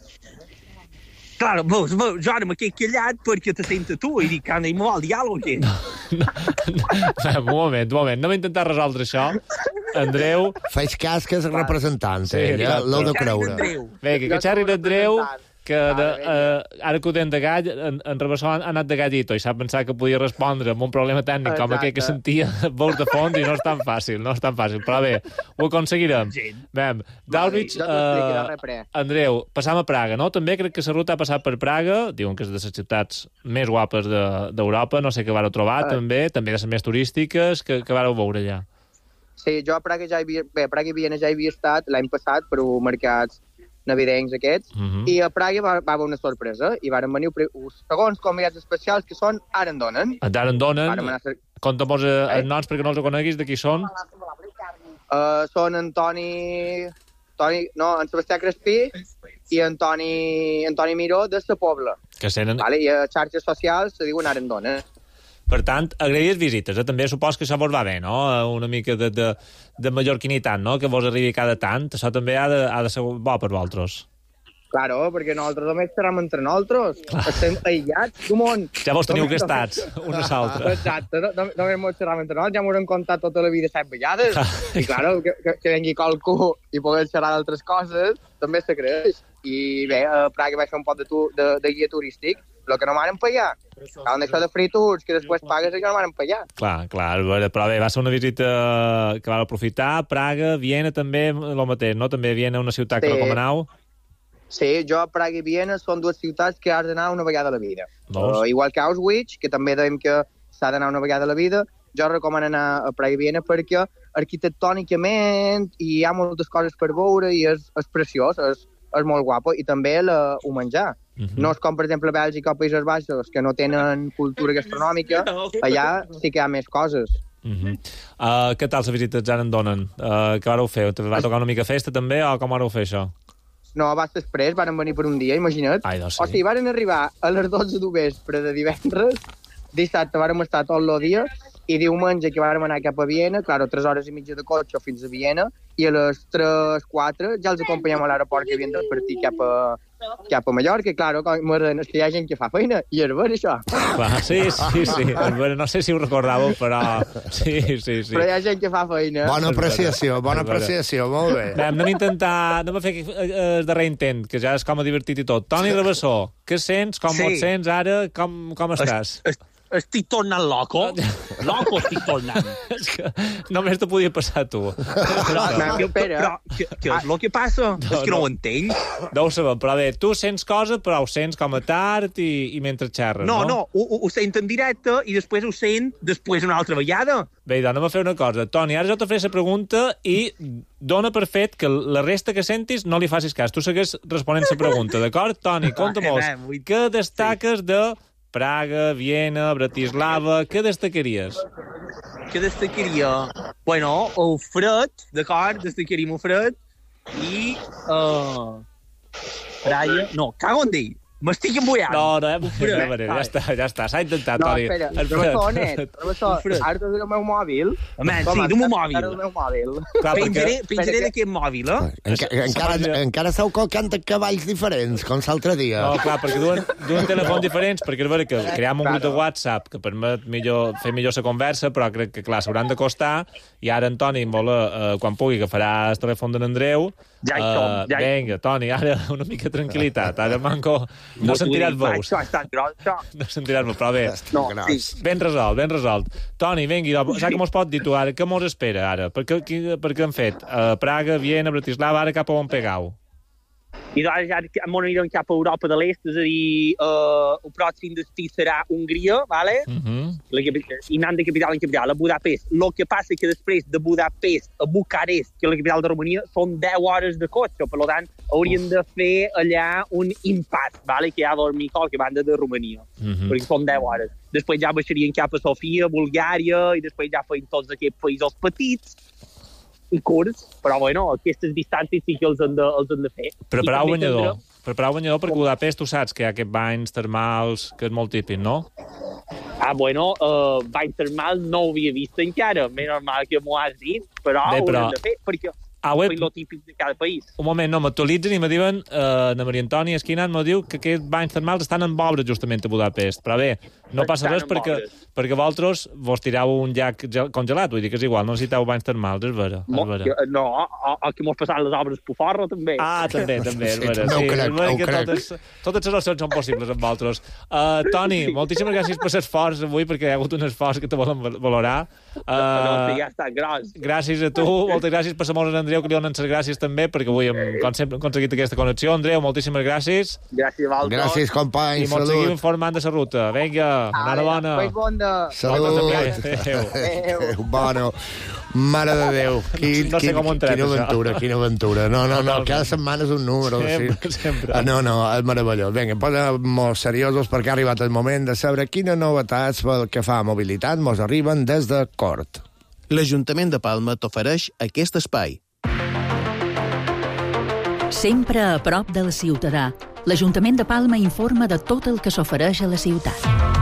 Claro, veus, veus, jo ara m'he callat perquè te sento tu i dic, Anna, i me vol diàleg, què? No, no, no, un moment, un moment, anem a intentar resoldre això. Andreu... Faig cas que és representant, sí, eh? Ja l'heu de creure. Bé, que xerri d'Andreu, que de, uh, ara que ho tenen de gall, en, en Rabassó ha anat de gallito i s'ha pensat que podia respondre amb un problema tècnic com aquell que sentia veus de fons i no és tan fàcil, no és tan fàcil. Però bé, ho aconseguirem. Bé, d'Auschwitz, uh, Andreu, passam a Praga, no? També crec que la ruta ha passat per Praga, diuen que és de les ciutats més guapes d'Europa, de, no sé què vareu trobar, uh. també, també de les més turístiques, que, que vareu veure allà. Sí, jo a Praga ja hi havia, bé, a Praga i Viena ja hi havia estat l'any passat per mercats navidencs aquests, uh-huh. i a Praga va, va haver una sorpresa, i varen venir uns segons convidats especials que són ara en donen. Ara en donen, ser... conta-mos eh, els noms perquè no els coneguis, de qui són? Uh, són en Toni... Toni... No, en Sebastià Crespí i en Toni, en Toni Miró de Sa Pobla. Que senen... Vale? I a xarxes socials se diuen ara en donen. Per tant, agraïdes visites, eh? També supos que això vos va bé, no? Una mica de, de, de mallorquinitat, no? Que vos arribi cada tant. Això també ha de, ha de ser bo per vosaltres. Claro, perquè nosaltres només serem entre nosaltres. Clar. Estem aïllats d'un món. Ja vos teniu que estats, una a l'altra. Exacte, no, només mos serem entre nosaltres, ja m'ho hem contat tota la vida set vegades. I, claro, que, que, que vengui qualcú i poder xerrar d'altres coses, també se creix. I bé, a Praga vaig fer un pot de, tu, de, de guia turístic, el que no m'han pagar. Cal això de free tours, que després pagues i que no m'han pagar. Clar, clar, però bé, va ser una visita que va aprofitar. Praga, Viena també, el mateix, no? També Viena, una ciutat sí. que recomanau. Sí, jo, Praga i Viena són dues ciutats que has d'anar una vegada a la vida. Uh, igual que Auschwitz, que també dèiem que s'ha d'anar una vegada a la vida, jo recomano anar a Praga i Viena perquè arquitectònicament hi ha moltes coses per veure i és, és preciós, és, és molt guapo, i també la, ho menjar. Uh-huh. No és com, per exemple, Bèlgica o Països Baixos, que no tenen cultura gastronòmica, allà sí que hi ha més coses. Uh-huh. Uh, què tal la visita ara en donen? Uh, què vareu fer? Te va tocar una mica festa també o com vareu fer això? No, va després, van venir per un dia, imagina't. Ai, doncs sí. O sigui, van arribar a les dotze de vespre de divendres, dissabte vàrem estar tot el dia, i diumenge que vàrem anar cap a Viena, claro, tres hores i mitja de cotxe fins a Viena, i a les tres, quatre ja els acompanyem a l'aeroport que havien de partir cap a, cap a Mallorca, i claro, és que hi ha gent que fa feina, i és ver això. Clar, sí, sí, sí, bueno, no sé si ho recordàveu, però sí, sí, sí. Però hi ha gent que fa feina. Bona apreciació, bona apreciació, molt bé. Bé, anem a intentar, anem a fer el darrer intent, que ja és com a divertit i tot. Toni Rabassó, què sents, com sí. et sents ara, com, com estàs? Es, es, estic tornant loco. Loco estic tornant. És que només te podia passar tu. Però, però, però què, què és el que passa? No, és que no, no ho entenc. No ho sabem, però bé, tu sents coses, però ho sents com a tard i, i mentre xerres, no? No, no, ho, ho sent en directe i després ho sent després una altra vegada. Bé, doncs anem a fer una cosa. Toni, ara jo te faré la pregunta i dona per fet que la resta que sentis no li facis cas. Tu segueix responent la pregunta, d'acord? Toni, conta-mos, què destaques de Praga, Viena, Bratislava, què destacaries? Què destacaria? Bueno, el fred, d'acord? Destacaríem el fred i... Uh, Praia... No, cago en dir. M'estic embullant. No, no, hem... no, no, ja està, ja està, s'ha intentat, no, Toni. No, espera, professor Net, professor, ara t'ho diré el meu mòbil. Home, sí, d'un mòbil. Ara el meu mòbil. Clar, penjaré penjaré d'aquest mòbil, eh? Enca encara, encara esteu colcant cavalls diferents, com l'altre dia. No, clar, perquè duen, duen telèfons diferents, perquè és vera que cream un grup de WhatsApp que permet millor, fer millor la conversa, però crec que, clar, s'hauran d'acostar, i ara en Toni, vol, eh, quan pugui, que farà el telèfon d'en Andreu. Ja hi som, ja hi... Vinga, Toni, ara una mica de tranquil·litat. Ara, Manco, no sentiràs veus. No sentiràs veus, però bé. No, sí. Ben resolt, ben resolt. Toni, vinga, saps com es pot dir tu ara? Què mos espera ara? Per què, per què han fet? Uh, Praga, Viena, Bratislava, ara cap a on pegau? I doncs ja m'ho anirem cap a Europa de l'Est, és a dir, uh, el pròxim destí serà Hongria, ¿vale? Uh -huh. la, i anant de capital en capital, a Budapest. El que passa que després de Budapest a Bucarest, que és la capital de Romania, són deu hores de cotxe, per tant, haurien de fer allà un impas, ¿vale? Que hi ha d'Ormicol, que banda de Romania, uh -huh. perquè són deu hores. Després ja baixarien cap a Sofia, Bulgària, i després ja feien tots aquests països petits, i curts, però bueno, aquestes distàncies sí que els han de, els han de fer. Preparar un banyador. Tindrà... Preparar un banyador perquè Budapest, tu saps que hi ha aquests banys termals, que és molt típic, no? Ah, bueno, uh, banys termals no ho havia vist encara, més normal que m'ho has dit, però Bé, però... ho hem de fer, perquè Ah, web... lo típic de cada país. Un moment, no, m'actualitzen i me diuen, eh, na Maria Antònia Esquinat me diu que aquests banys termals estan en obres justament a Budapest, però bé, no passa res perquè, perquè vosaltres vos tireu un llac congelat, vull dir que és igual, no necessiteu banys termals, és vera. Mo, és vera. Que, no, o, o que mos passaran les obres per forra, també. Ah, també, també, és vera. Sí, sí, crec, és vera que crec. totes, totes les opcions són possibles amb vosaltres. Uh, Toni, moltíssimes gràcies per l'esforç avui, perquè hi ha hagut un esforç que te volen valorar. Uh, no, ja està, gros. Gràcies a tu, moltes gràcies per la Andreu, que li donen les gràcies també, perquè avui hem, com sempre, hem aconseguit aquesta connexió. Andreu, moltíssimes gràcies. Gràcies a vosaltres. Gràcies, companys. I ens seguim informant de la ruta. Vinga, enhorabona. Salut. Adéu. Bueno, mare de Déu. Quin, no sé quin, com ho entrem, quina aventura, quina aventura. No, no, no, cada setmana és un número. Sempre, sí. sempre. Ah, no, no, és meravellós. Vinga, posem-nos seriosos perquè ha arribat el moment de saber quines novetats pel que fa a mobilitat mos arriben des de Cort. L'Ajuntament de Palma t'ofereix aquest espai. Sempre a prop del ciutadà. L'Ajuntament de Palma informa de tot el que s'ofereix a la ciutat.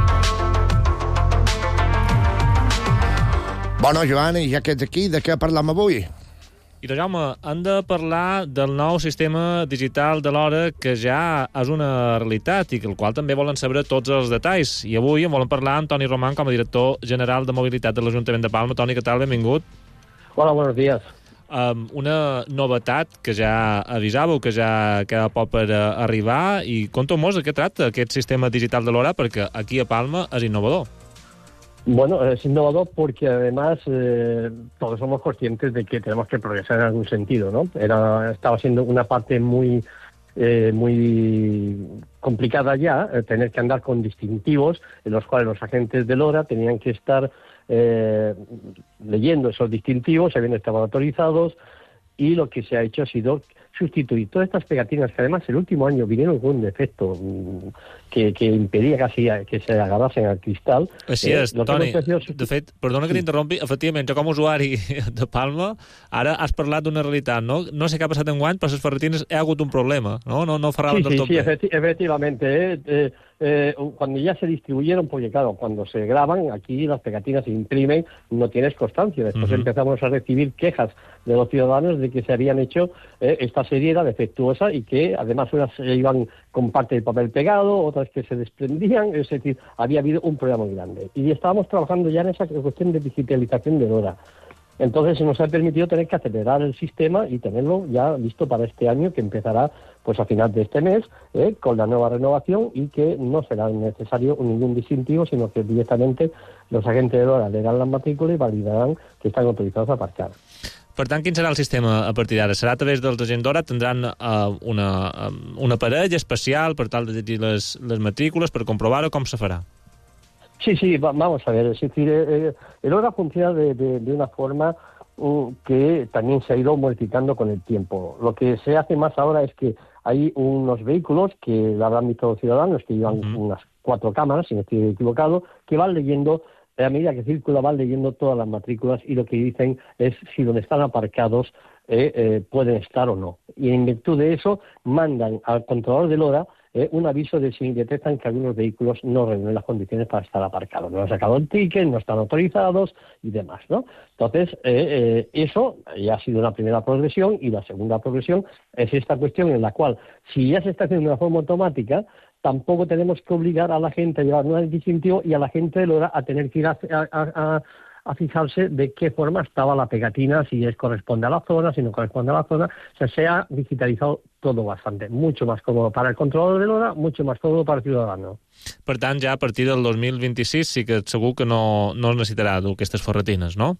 Bueno, Joan, i ja que ets aquí, de què parlam avui? I doncs, Jaume, hem de parlar del nou sistema digital de l'hora que ja és una realitat i que el qual també volen saber tots els detalls. I avui en volen parlar amb Toni Roman com a director general de mobilitat de l'Ajuntament de Palma. Toni, què tal? Benvingut. Hola, buenos días. Um, una novetat que ja avisàveu, que ja queda poc per uh, arribar, i conta'm-nos de què tracta aquest sistema digital de l'hora, perquè aquí a Palma és innovador. Bueno, es innovador porque además eh, todos somos conscientes de que tenemos que progresar en algún sentido, ¿no? Era, estaba siendo una parte muy, eh, muy complicada ya, eh, tener que andar con distintivos en los cuales los agentes del hora tenían que estar eh, leyendo esos distintivos, habían estado autorizados, y lo que se ha hecho ha sido sustituir todas estas pegatinas, que además el último año vinieron con un defecto mmm, que, que impedía casi que se agarrasen al cristal. Així és, eh, Toni. Sido... De fet, perdona que sí. t'interrompi, efectivament, jo com a usuari de Palma, ara has parlat d'una realitat, no? No sé què ha passat en guany, però les ferretines hi ha hagut un problema, no? No, no ferraven sí, del sí, tot sí, bé. Efecti efectivamente, eh, eh, eh, cuando ya se distribuyeron, porque claro, cuando se graban, aquí las pegatinas se imprimen, no tienes constancia. Después uh-huh. empezamos a recibir quejas de los ciudadanos de que se habían hecho, eh, esta serie era defectuosa y que además unas se iban con parte del papel pegado, otras que se desprendían, es decir, había habido un problema muy grande. Y estábamos trabajando ya en esa cuestión de digitalización de Dora. Entonces se nos ha permitido tener que acelerar el sistema y tenerlo ya listo para este año, que empezará pues a final de este mes, eh, con la nueva renovación, y que no será necesario ningún distintivo, sino que directamente los agentes de Dora leerán la matrícula y validarán que están autorizados a aparcar. Per tant, quin serà el sistema a partir d'ara? Serà a través dels agents d'Hora? Tindran uh, una, uh, un aparell especial per tal de llegir les, les matrícules, per comprovar-ho? Com se farà? Sí, sí, va, vamos a ver. Es decir, eh, el Hora funciona de, de, de una forma uh, que también se ha ido modificando con el tiempo. Lo que se hace más ahora es que hay unos vehículos que la habrán visto los ciudadanos, que llevan uh-huh. unas cuatro cámaras, si no estoy equivocado, que van leyendo, a medida que circula, van leyendo todas las matrículas, y lo que dicen es si donde están aparcados eh, eh, pueden estar o no. Y en virtud de eso mandan al controlador del Hora eh, un aviso de si detectan que algunos vehículos no reúnen las condiciones para estar aparcados. No han sacado el ticket, no están autorizados y demás, ¿no? Entonces, eh, eh, eso ya ha sido una primera progresión, y la segunda progresión es esta cuestión en la cual, si ya se está haciendo de una forma automática, tampoco tenemos que obligar a la gente a llevar un distintivo y a la gente de Hora a tener que ir a, a, a, a fijarse de qué forma estaba la pegatina, si es corresponde a la zona, si no corresponde a la zona. O sea, se ha digitalizado todo bastante, mucho más cómodo para el controlador de Hora, mucho más cómodo para el ciudadano. Per tant, ja a partir del dos mil vint-i-sis sí que segur que no, no necessitarà dur aquestes ferretines, no?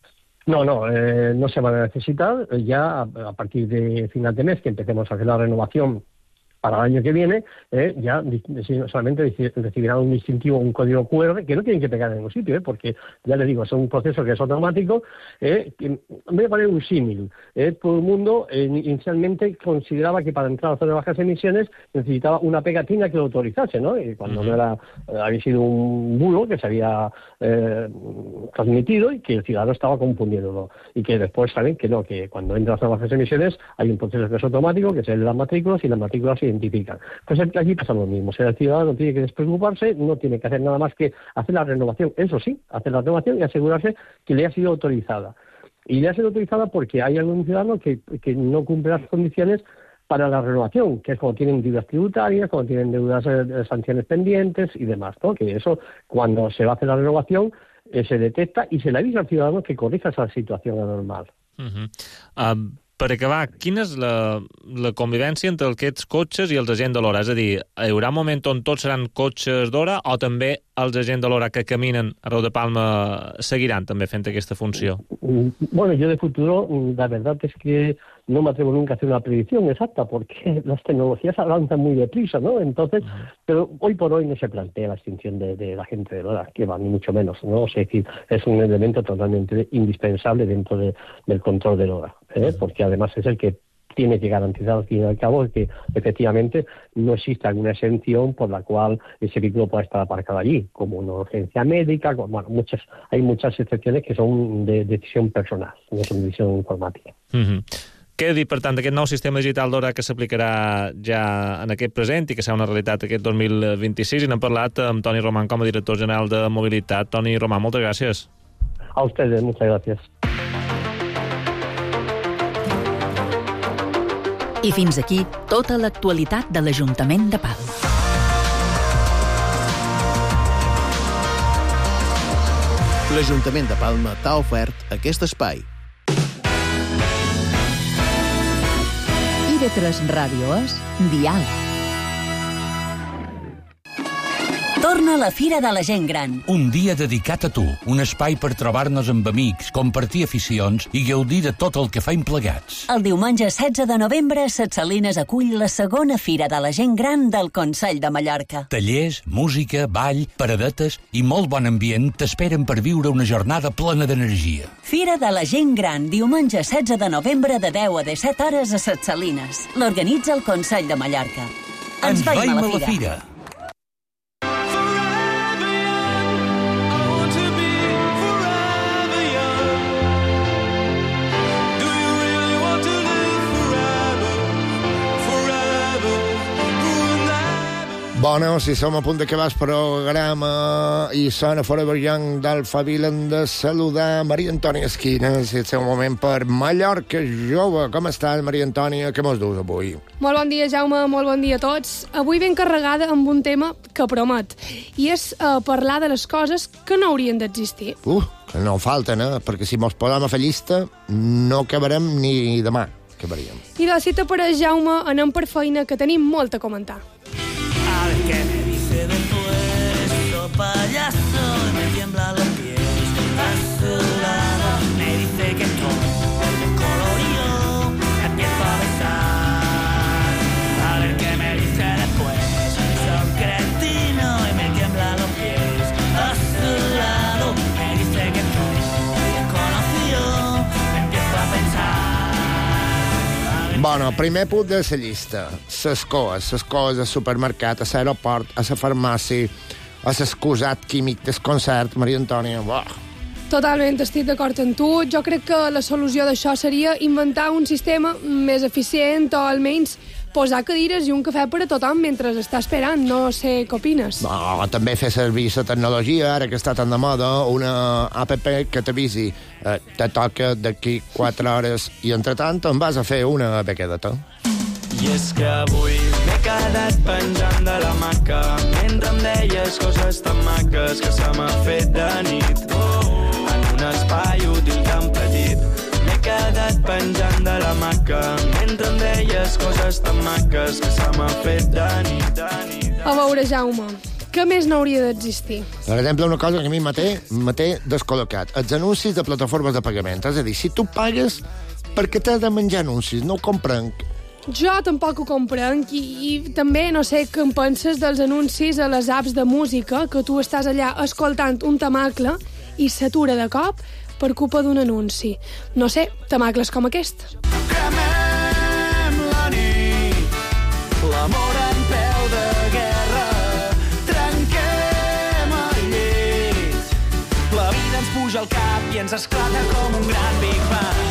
No, no, eh, no se van a necesitar. Ya a, a partir de final de mes, que empecemos a hacer la renovación para el año que viene, eh, ya solamente recibirán un distintivo, un código cu erre, que no tienen que pegar en ningún sitio, eh, porque, ya les digo, es un proceso que es automático. Eh, que, voy a poner un símil. Eh, todo el mundo eh, inicialmente consideraba que para entrar a la zona de bajas emisiones necesitaba una pegatina que lo autorizase, ¿no? Y cuando uh-huh. no era, eh, había sido un bulo que se había eh, transmitido, y que el ciudadano estaba confundiéndolo. Y que después saben que no, que cuando entras a las bajas emisiones hay un proceso que es automático, que es el de las matrículas, y las matrículas se identifican. Pues aquí pasa lo mismo. O sea, el ciudadano tiene que despreocuparse, no tiene que hacer nada más que hacer la renovación. Eso sí, hacer la renovación y asegurarse que le ha sido autorizada. Y le ha sido autorizada porque hay algún ciudadano que, que no cumple las condiciones para la renovación, que es cuando tienen deudas tributarias, cuando tienen deudas de sanciones pendientes y demás, ¿no? Que eso, cuando se va a hacer la renovación, eh, se detecta y se le avisa al ciudadano que corrija esa situación anormal. Uh-huh. Um... Per acabar, quina és la, la convivència entre aquests cotxes i els agents de l'Hora? És a dir, hi haurà un moment on tots seran cotxes d'Hora, o també els agents de l'Hora que caminen arreu de Palma seguiran també fent aquesta funció? Bueno, yo de futuro, la verdad es que no me atrevo nunca a hacer una predicción exacta, porque las tecnologías avanzan muy deprisa, ¿no? Entonces, uh-huh. pero hoy por hoy no se plantea la extinción de, de la gente de Hora, que va, ni mucho menos, ¿no? O sea, es decir, es un elemento totalmente indispensable dentro de, del control de Hora, ¿eh? Uh-huh. Porque además es el que tiene que garantizar al fin y al cabo que efectivamente no exista alguna exención por la cual ese vehículo pueda estar aparcado allí, como una urgencia médica, como, bueno, muchas, hay muchas excepciones que son de decisión personal, no son de decisión informática. Uh-huh. Què dir, per tant, d'aquest nou sistema digital d'Hora que s'aplicarà ja en aquest present i que serà una realitat aquest dos mil vint-i-sis, i n'hem parlat amb Toni Roman com a director general de Mobilitat. Toni Roman, moltes gràcies. A ustedes, muchas gracias. I fins aquí tota l'actualitat de l'Ajuntament de Palma. L'Ajuntament de Palma t'ha ofert aquest espai. I de tres ràdio és Diàleg. Torna la Fira de la Gent Gran. Un dia dedicat a tu, un espai per trobar-nos amb amics, compartir aficions i gaudir de tot el que faim plegats. El diumenge setze de novembre, Ses Salines acull la segona Fira de la Gent Gran del Consell de Mallorca. Tallers, música, ball, paradetes i molt bon ambient t'esperen per viure una jornada plena d'energia. Fira de la Gent Gran, diumenge setze de novembre de deu a disset hores a Ses Salines. L'organitza el Consell de Mallorca. Ens veiem a la fira. Bueno, si som a punt d'acabar el programa i sona Forever Young d'Alphaville, hem de saludar Maria Antònia Esquinas i el seu moment per Mallorca Jove. Com estàs, Maria Antònia? Què mos dus avui? Molt bon dia, Jaume, molt bon dia a tots. Avui ben carregada amb un tema que promet, i és uh, parlar de les coses que no haurien d'existir. Uh, que no falten, eh? Perquè si mos posem a fer llista no acabarem ni demà. Acabaríem. I de la cita per a Jaume anem per feina, que tenim molt a comentar. A ver qué me dice después, oh payaso, me tiembla los pies a su lado. Me dice que todo colorido, empiezo a besar. A ver qué me dice después, soy cretino y me tiembla los pies a su lado. Me dice que todo conocido, me empiezo a pensar. Bueno, primer punt de la llista. Ses coes, ses coes al supermercat, a l'aeroport, a la farmàcia, a l'excusat químic del concert, Maria Antònia. Buah. Totalment, estic d'acord amb tu. Jo crec que la solució d'això seria inventar un sistema més eficient o almenys posar cadires i un cafè per a tothom mentre està esperant. No sé què opines. No, també fer servir la tecnologia, ara que està tan de moda, una app que t'avisi. Eh, te toca d'aquí quatre hores i, entretant, te'n vas a fer una bequedeta. I és que avui m'he quedat penjant de la maca mentre em deies coses tan maques que se m'ha fet de nit. Oh, en un espai útil tan petit m'he quedat penjant de la maca mentre em deies coses tan maques que se m'ha fet de nit, de nit. A veure, Jaume, què més no hauria d'existir? Per exemple, una cosa que a mi me té, me té descol·locat. Els anuncis de plataformes de pagament. És a dir, si tu pagues, per què t'has de menjar anuncis? No ho comprenc. Jo tampoc ho comprenc i, i també no sé què en penses dels anuncis a les apps de música, que tu estàs allà escoltant un temacle i s'atura de cop per culpa d'un anunci. No sé, temacles com aquest. Cremem la nit, l'amor en peu de guerra, trenquem el llit, la vida ens puja al cap i ens esclata com un gran Big Bang.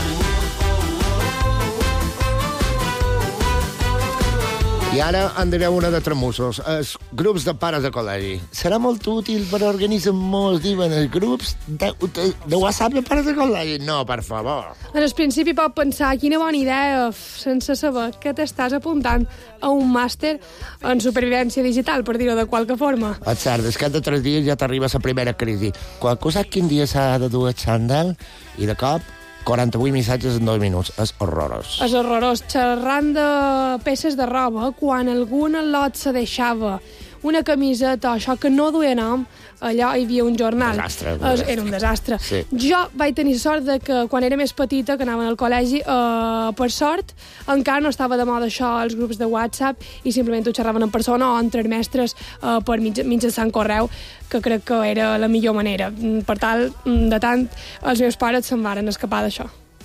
I ara en direu una de tremussos, els grups de pares de col·legi. Serà molt útil per organitzar molts, diuen, els grups de, de, de WhatsApp de pares de col·legi? No, per favor. En el principi pot pensar, quina bona idea, sense saber que t'estàs apuntant a un màster en supervivència digital, per dir-ho de qualque forma. És cert, és que de tres dies ja t'arriba la primera crisi. Qualcú sap quin dia s'ha de dur el xandall i de cop quaranta-vuit missatges en dos minuts. És horrorós. És horrorós. Xerrant de peces de roba, quan alguna lot se deixava una camiseta o això que no duia nom, allà hi havia un jornal. Desastre. Es, era un desastre. Sí. Jo vaig tenir sort de que quan era més petita, que anava al col·legi, eh, per sort, encara no estava de moda això als grups de WhatsApp i simplement ho xerraven en persona o entre mestres eh, per mitja, mitjançant correu, que crec que era la millor manera. Per tal, de tant, els meus pares se'n varen escapar d'això.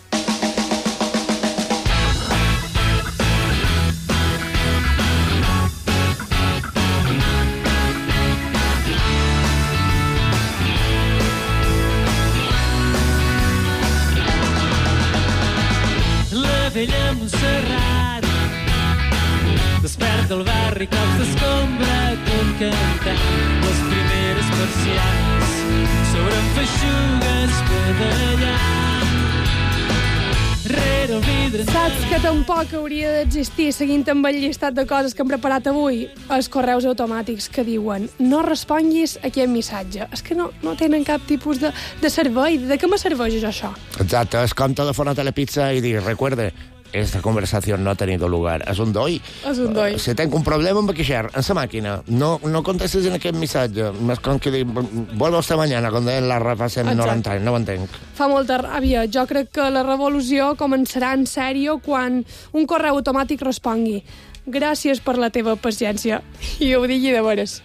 Vella Montserrat desperta el barri cops d'escombra cantant les primeres persianes s'obren feixugues pedallant rere el vidre. Saps que tampoc hauria d'existir, seguint amb el llistat de coses que hem preparat avui, els correus automàtics que diuen no responguis a aquest missatge. És que no, no tenen cap tipus de, de servei. De què me serveix això? Exacte, és com telefonar a Telepizza i dir, recuerde, esta conversación no ha tenido lugar. És un doi. És un doi. Uh, si tenc un problema amb queixar en la màquina, no, no contestes en aquest missatge. Més com que dic, vuelvo esta mañana, com deien la Rafa cent noranta anys, no ho entenc. Fa molta ràbia. Jo crec que la revolució començarà en sèrio quan un correu automàtic respongui gràcies per la teva paciència. I ho digui de veres.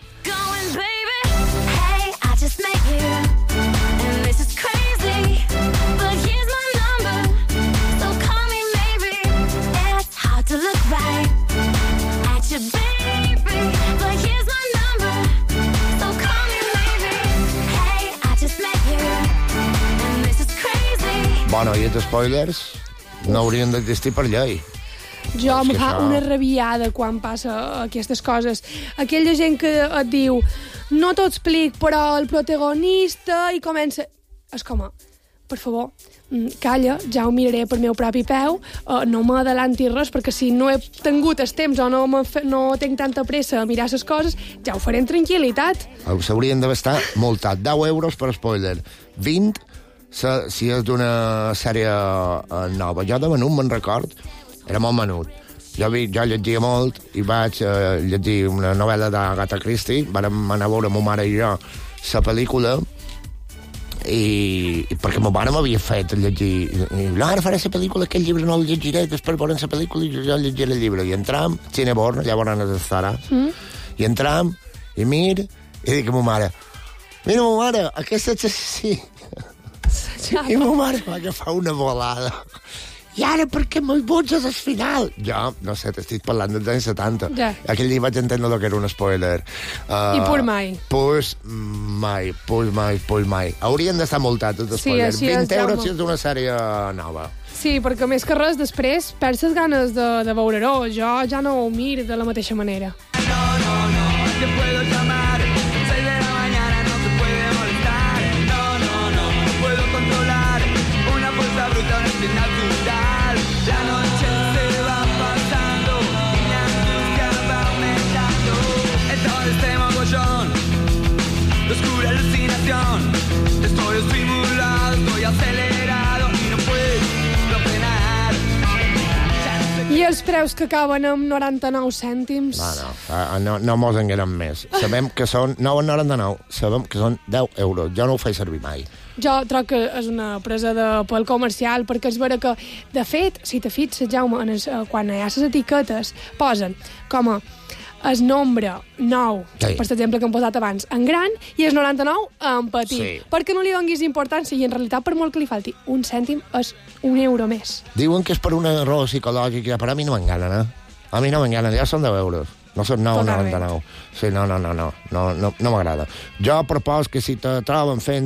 Bueno, i els spoilers no haurien d'existir per llei. Jo em fa això... una rabiada quan passa aquestes coses. Aquella gent que et diu no t'ho explic, però el protagonista i comença... És com, per favor, calla, ja ho miraré per meu propi peu, uh, no m'adalanti res, perquè si no he tingut el temps o no, fe... no tinc tanta pressa a mirar les coses, ja ho faré en tranquil·litat. S'haurien d'haver estat multat deu euros per spoiler, vint si és d'una sèrie nova. Jo de menut me'n record, era molt menut. Jo, vi, jo llegia molt i vaig uh, llegir una novel·la d'Agatha Christie, vam anar a veure ma mare i jo la pel·lícula, i, i perquè ma mare m'havia fet llegir, i ara faré la pel·lícula, aquest llibre no el llegiré, després veurem la pel·lícula i jo llegiré el llibre. I entram, Cineborn, llavors no estarà, mm. i entram, i mir, i dic a ma mare, mira ma mare, aquesta és sí. I ma mare va agafar una volada. I ara per què me'l botges al final? Jo, no sé, t'estic parlant dels anys setanta. Ja. Aquell dia vaig entendre que era un spoiler. Uh, I pur mai. Pues mai, pues mai, pues mai. Haurien d'estar multats els spoilers. Sí, vint euros si és d'una sèrie nova. Sí, perquè més que res, després perds les ganes de, de veure-ho. Jo ja no ho miro de la mateixa manera. No, no, no, te puedo llamar. seis de la mañana no se puede molestar. No, no, no, no puedo controlar. Una fuerza brutal es natural. La noche se va pasando y la angustia va aumentando. En todo este mogollón de oscura alucinación. Estoy estimulado, estoy acelerado y no puedo frenar. I els preus que acaben amb noranta-nou cèntims? No, no, no mos enganem més. Sabem que són nou coma noranta-nou, sabem que són deu euros. Jo no ho faig servir mai. Jo troc que és una presa de pèl comercial, perquè és vera que, de fet, si te fixes, Jaume, en es, quan hi ha les etiquetes, posen com a el nombre nou, sí. Per exemple, que hem posat abans, en gran, i el noranta-nou en petit. Sí. Perquè no li donguis importància, i en realitat, per molt que li falti un cèntim, és un euro més. Diuen que és per un error psicològic, però a mi no m'enganen, eh? A mi no m'enganen, ja són deu euros. No són nou coma noranta-nou. Sí, no, no, no, no, no, no, no m'agrada. Jo propos que si te troben fent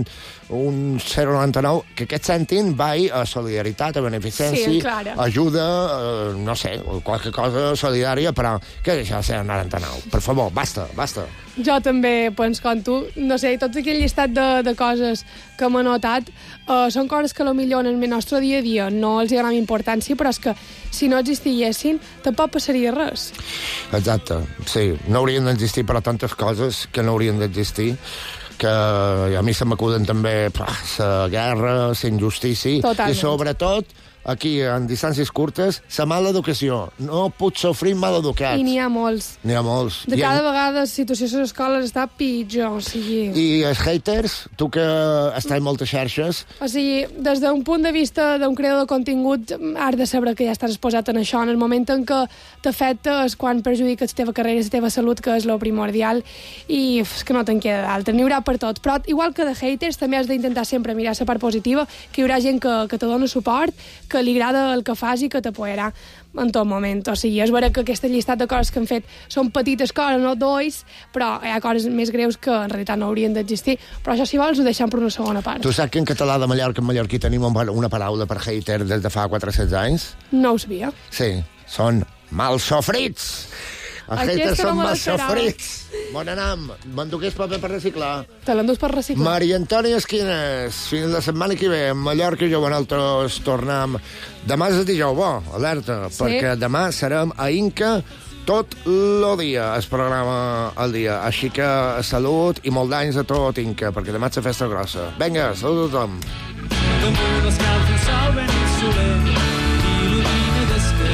un zero coma noranta-nou, que aquest cèntim vagi a solidaritat, a beneficència, sí, ajuda, eh, no sé, qualque cosa solidària, però què és això de zero coma noranta-nou? Per favor, basta, basta. Jo també penso com tu, no sé, tot aquell llistat de, de coses que m'he notat uh, són coses que potser en el nostre dia a dia no els hi donem importància, però és que si no existissin tampoc passaria res. Exacte, sí, no haurien d'existir per a tantes coses que no haurien d'existir, que a mi se m'acuden també la guerra, la injustícia, totalment. I sobretot aquí, en distàncies curtes, la mala educació. No puc sofrir mal educats. I n'hi ha molts. N'hi ha molts. De cada ha... vegada la situació a les escoles està pitjor, o sigui... I els haters, tu que estàs en moltes xarxes... O sigui, des d'un punt de vista d'un creador de contingut, has de saber que ja estàs exposat en això, en el moment en què t'afecta és quan perjudica la teva carrera i la teva salut, que és lo primordial, i és que no te'n queda d'altre. N'hi haurà per tot. Però, igual que de haters, també has d'intentar sempre mirar la part positiva, que hi haurà gent que, que te dona suport, que li agrada el que fas i que t'apoyarà en tot moment. O sigui, és vera que aquesta llistat de coses que han fet són petites coses, no dois, però hi ha coses més greus que en realitat no haurien d'existir. Però això, si vols, ho deixem per una segona part. Tu saps que en català de Mallorca, en mallorquí, tenim una paraula per hater des de fa quatre-cents anys? No ho sabia. Sí, són malsofrits. Els haters són no malsofrits. Bon anam, m'endugués paper per reciclar. Te l'endús per reciclar. Maria Antònia Esquines, fins la setmana que ve, en Mallorca i jo, nosaltres tornem. Demà és el dijous, bo, alerta, sí. Perquè demà serem a Inca tot el dia, el programa al dia. Així que salut i molt d'anys a tot Inca, perquè demà és la festa grossa. Vinga, salut a tothom. Damunt els camps un sol ben insolent, il·lumina d'esquer.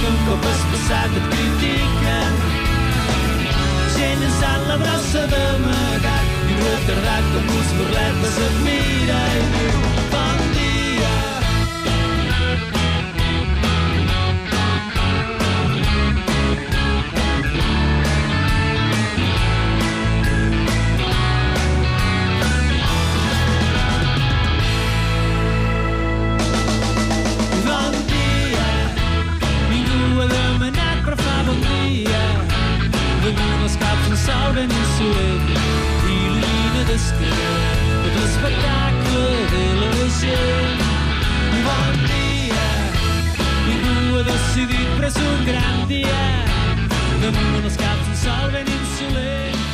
que un cop has passat et critiquen. Gent llançant la brossa d'amagat i un retardat amb uns burletes et mira i diu bon dia. Damunt els caps un sol ben insolent il·lumina d'esquerra tot l'espectacle de la gent. Bon dia, ningú ha decidit, però és un gran dia. Damunt els caps un sol ben insolent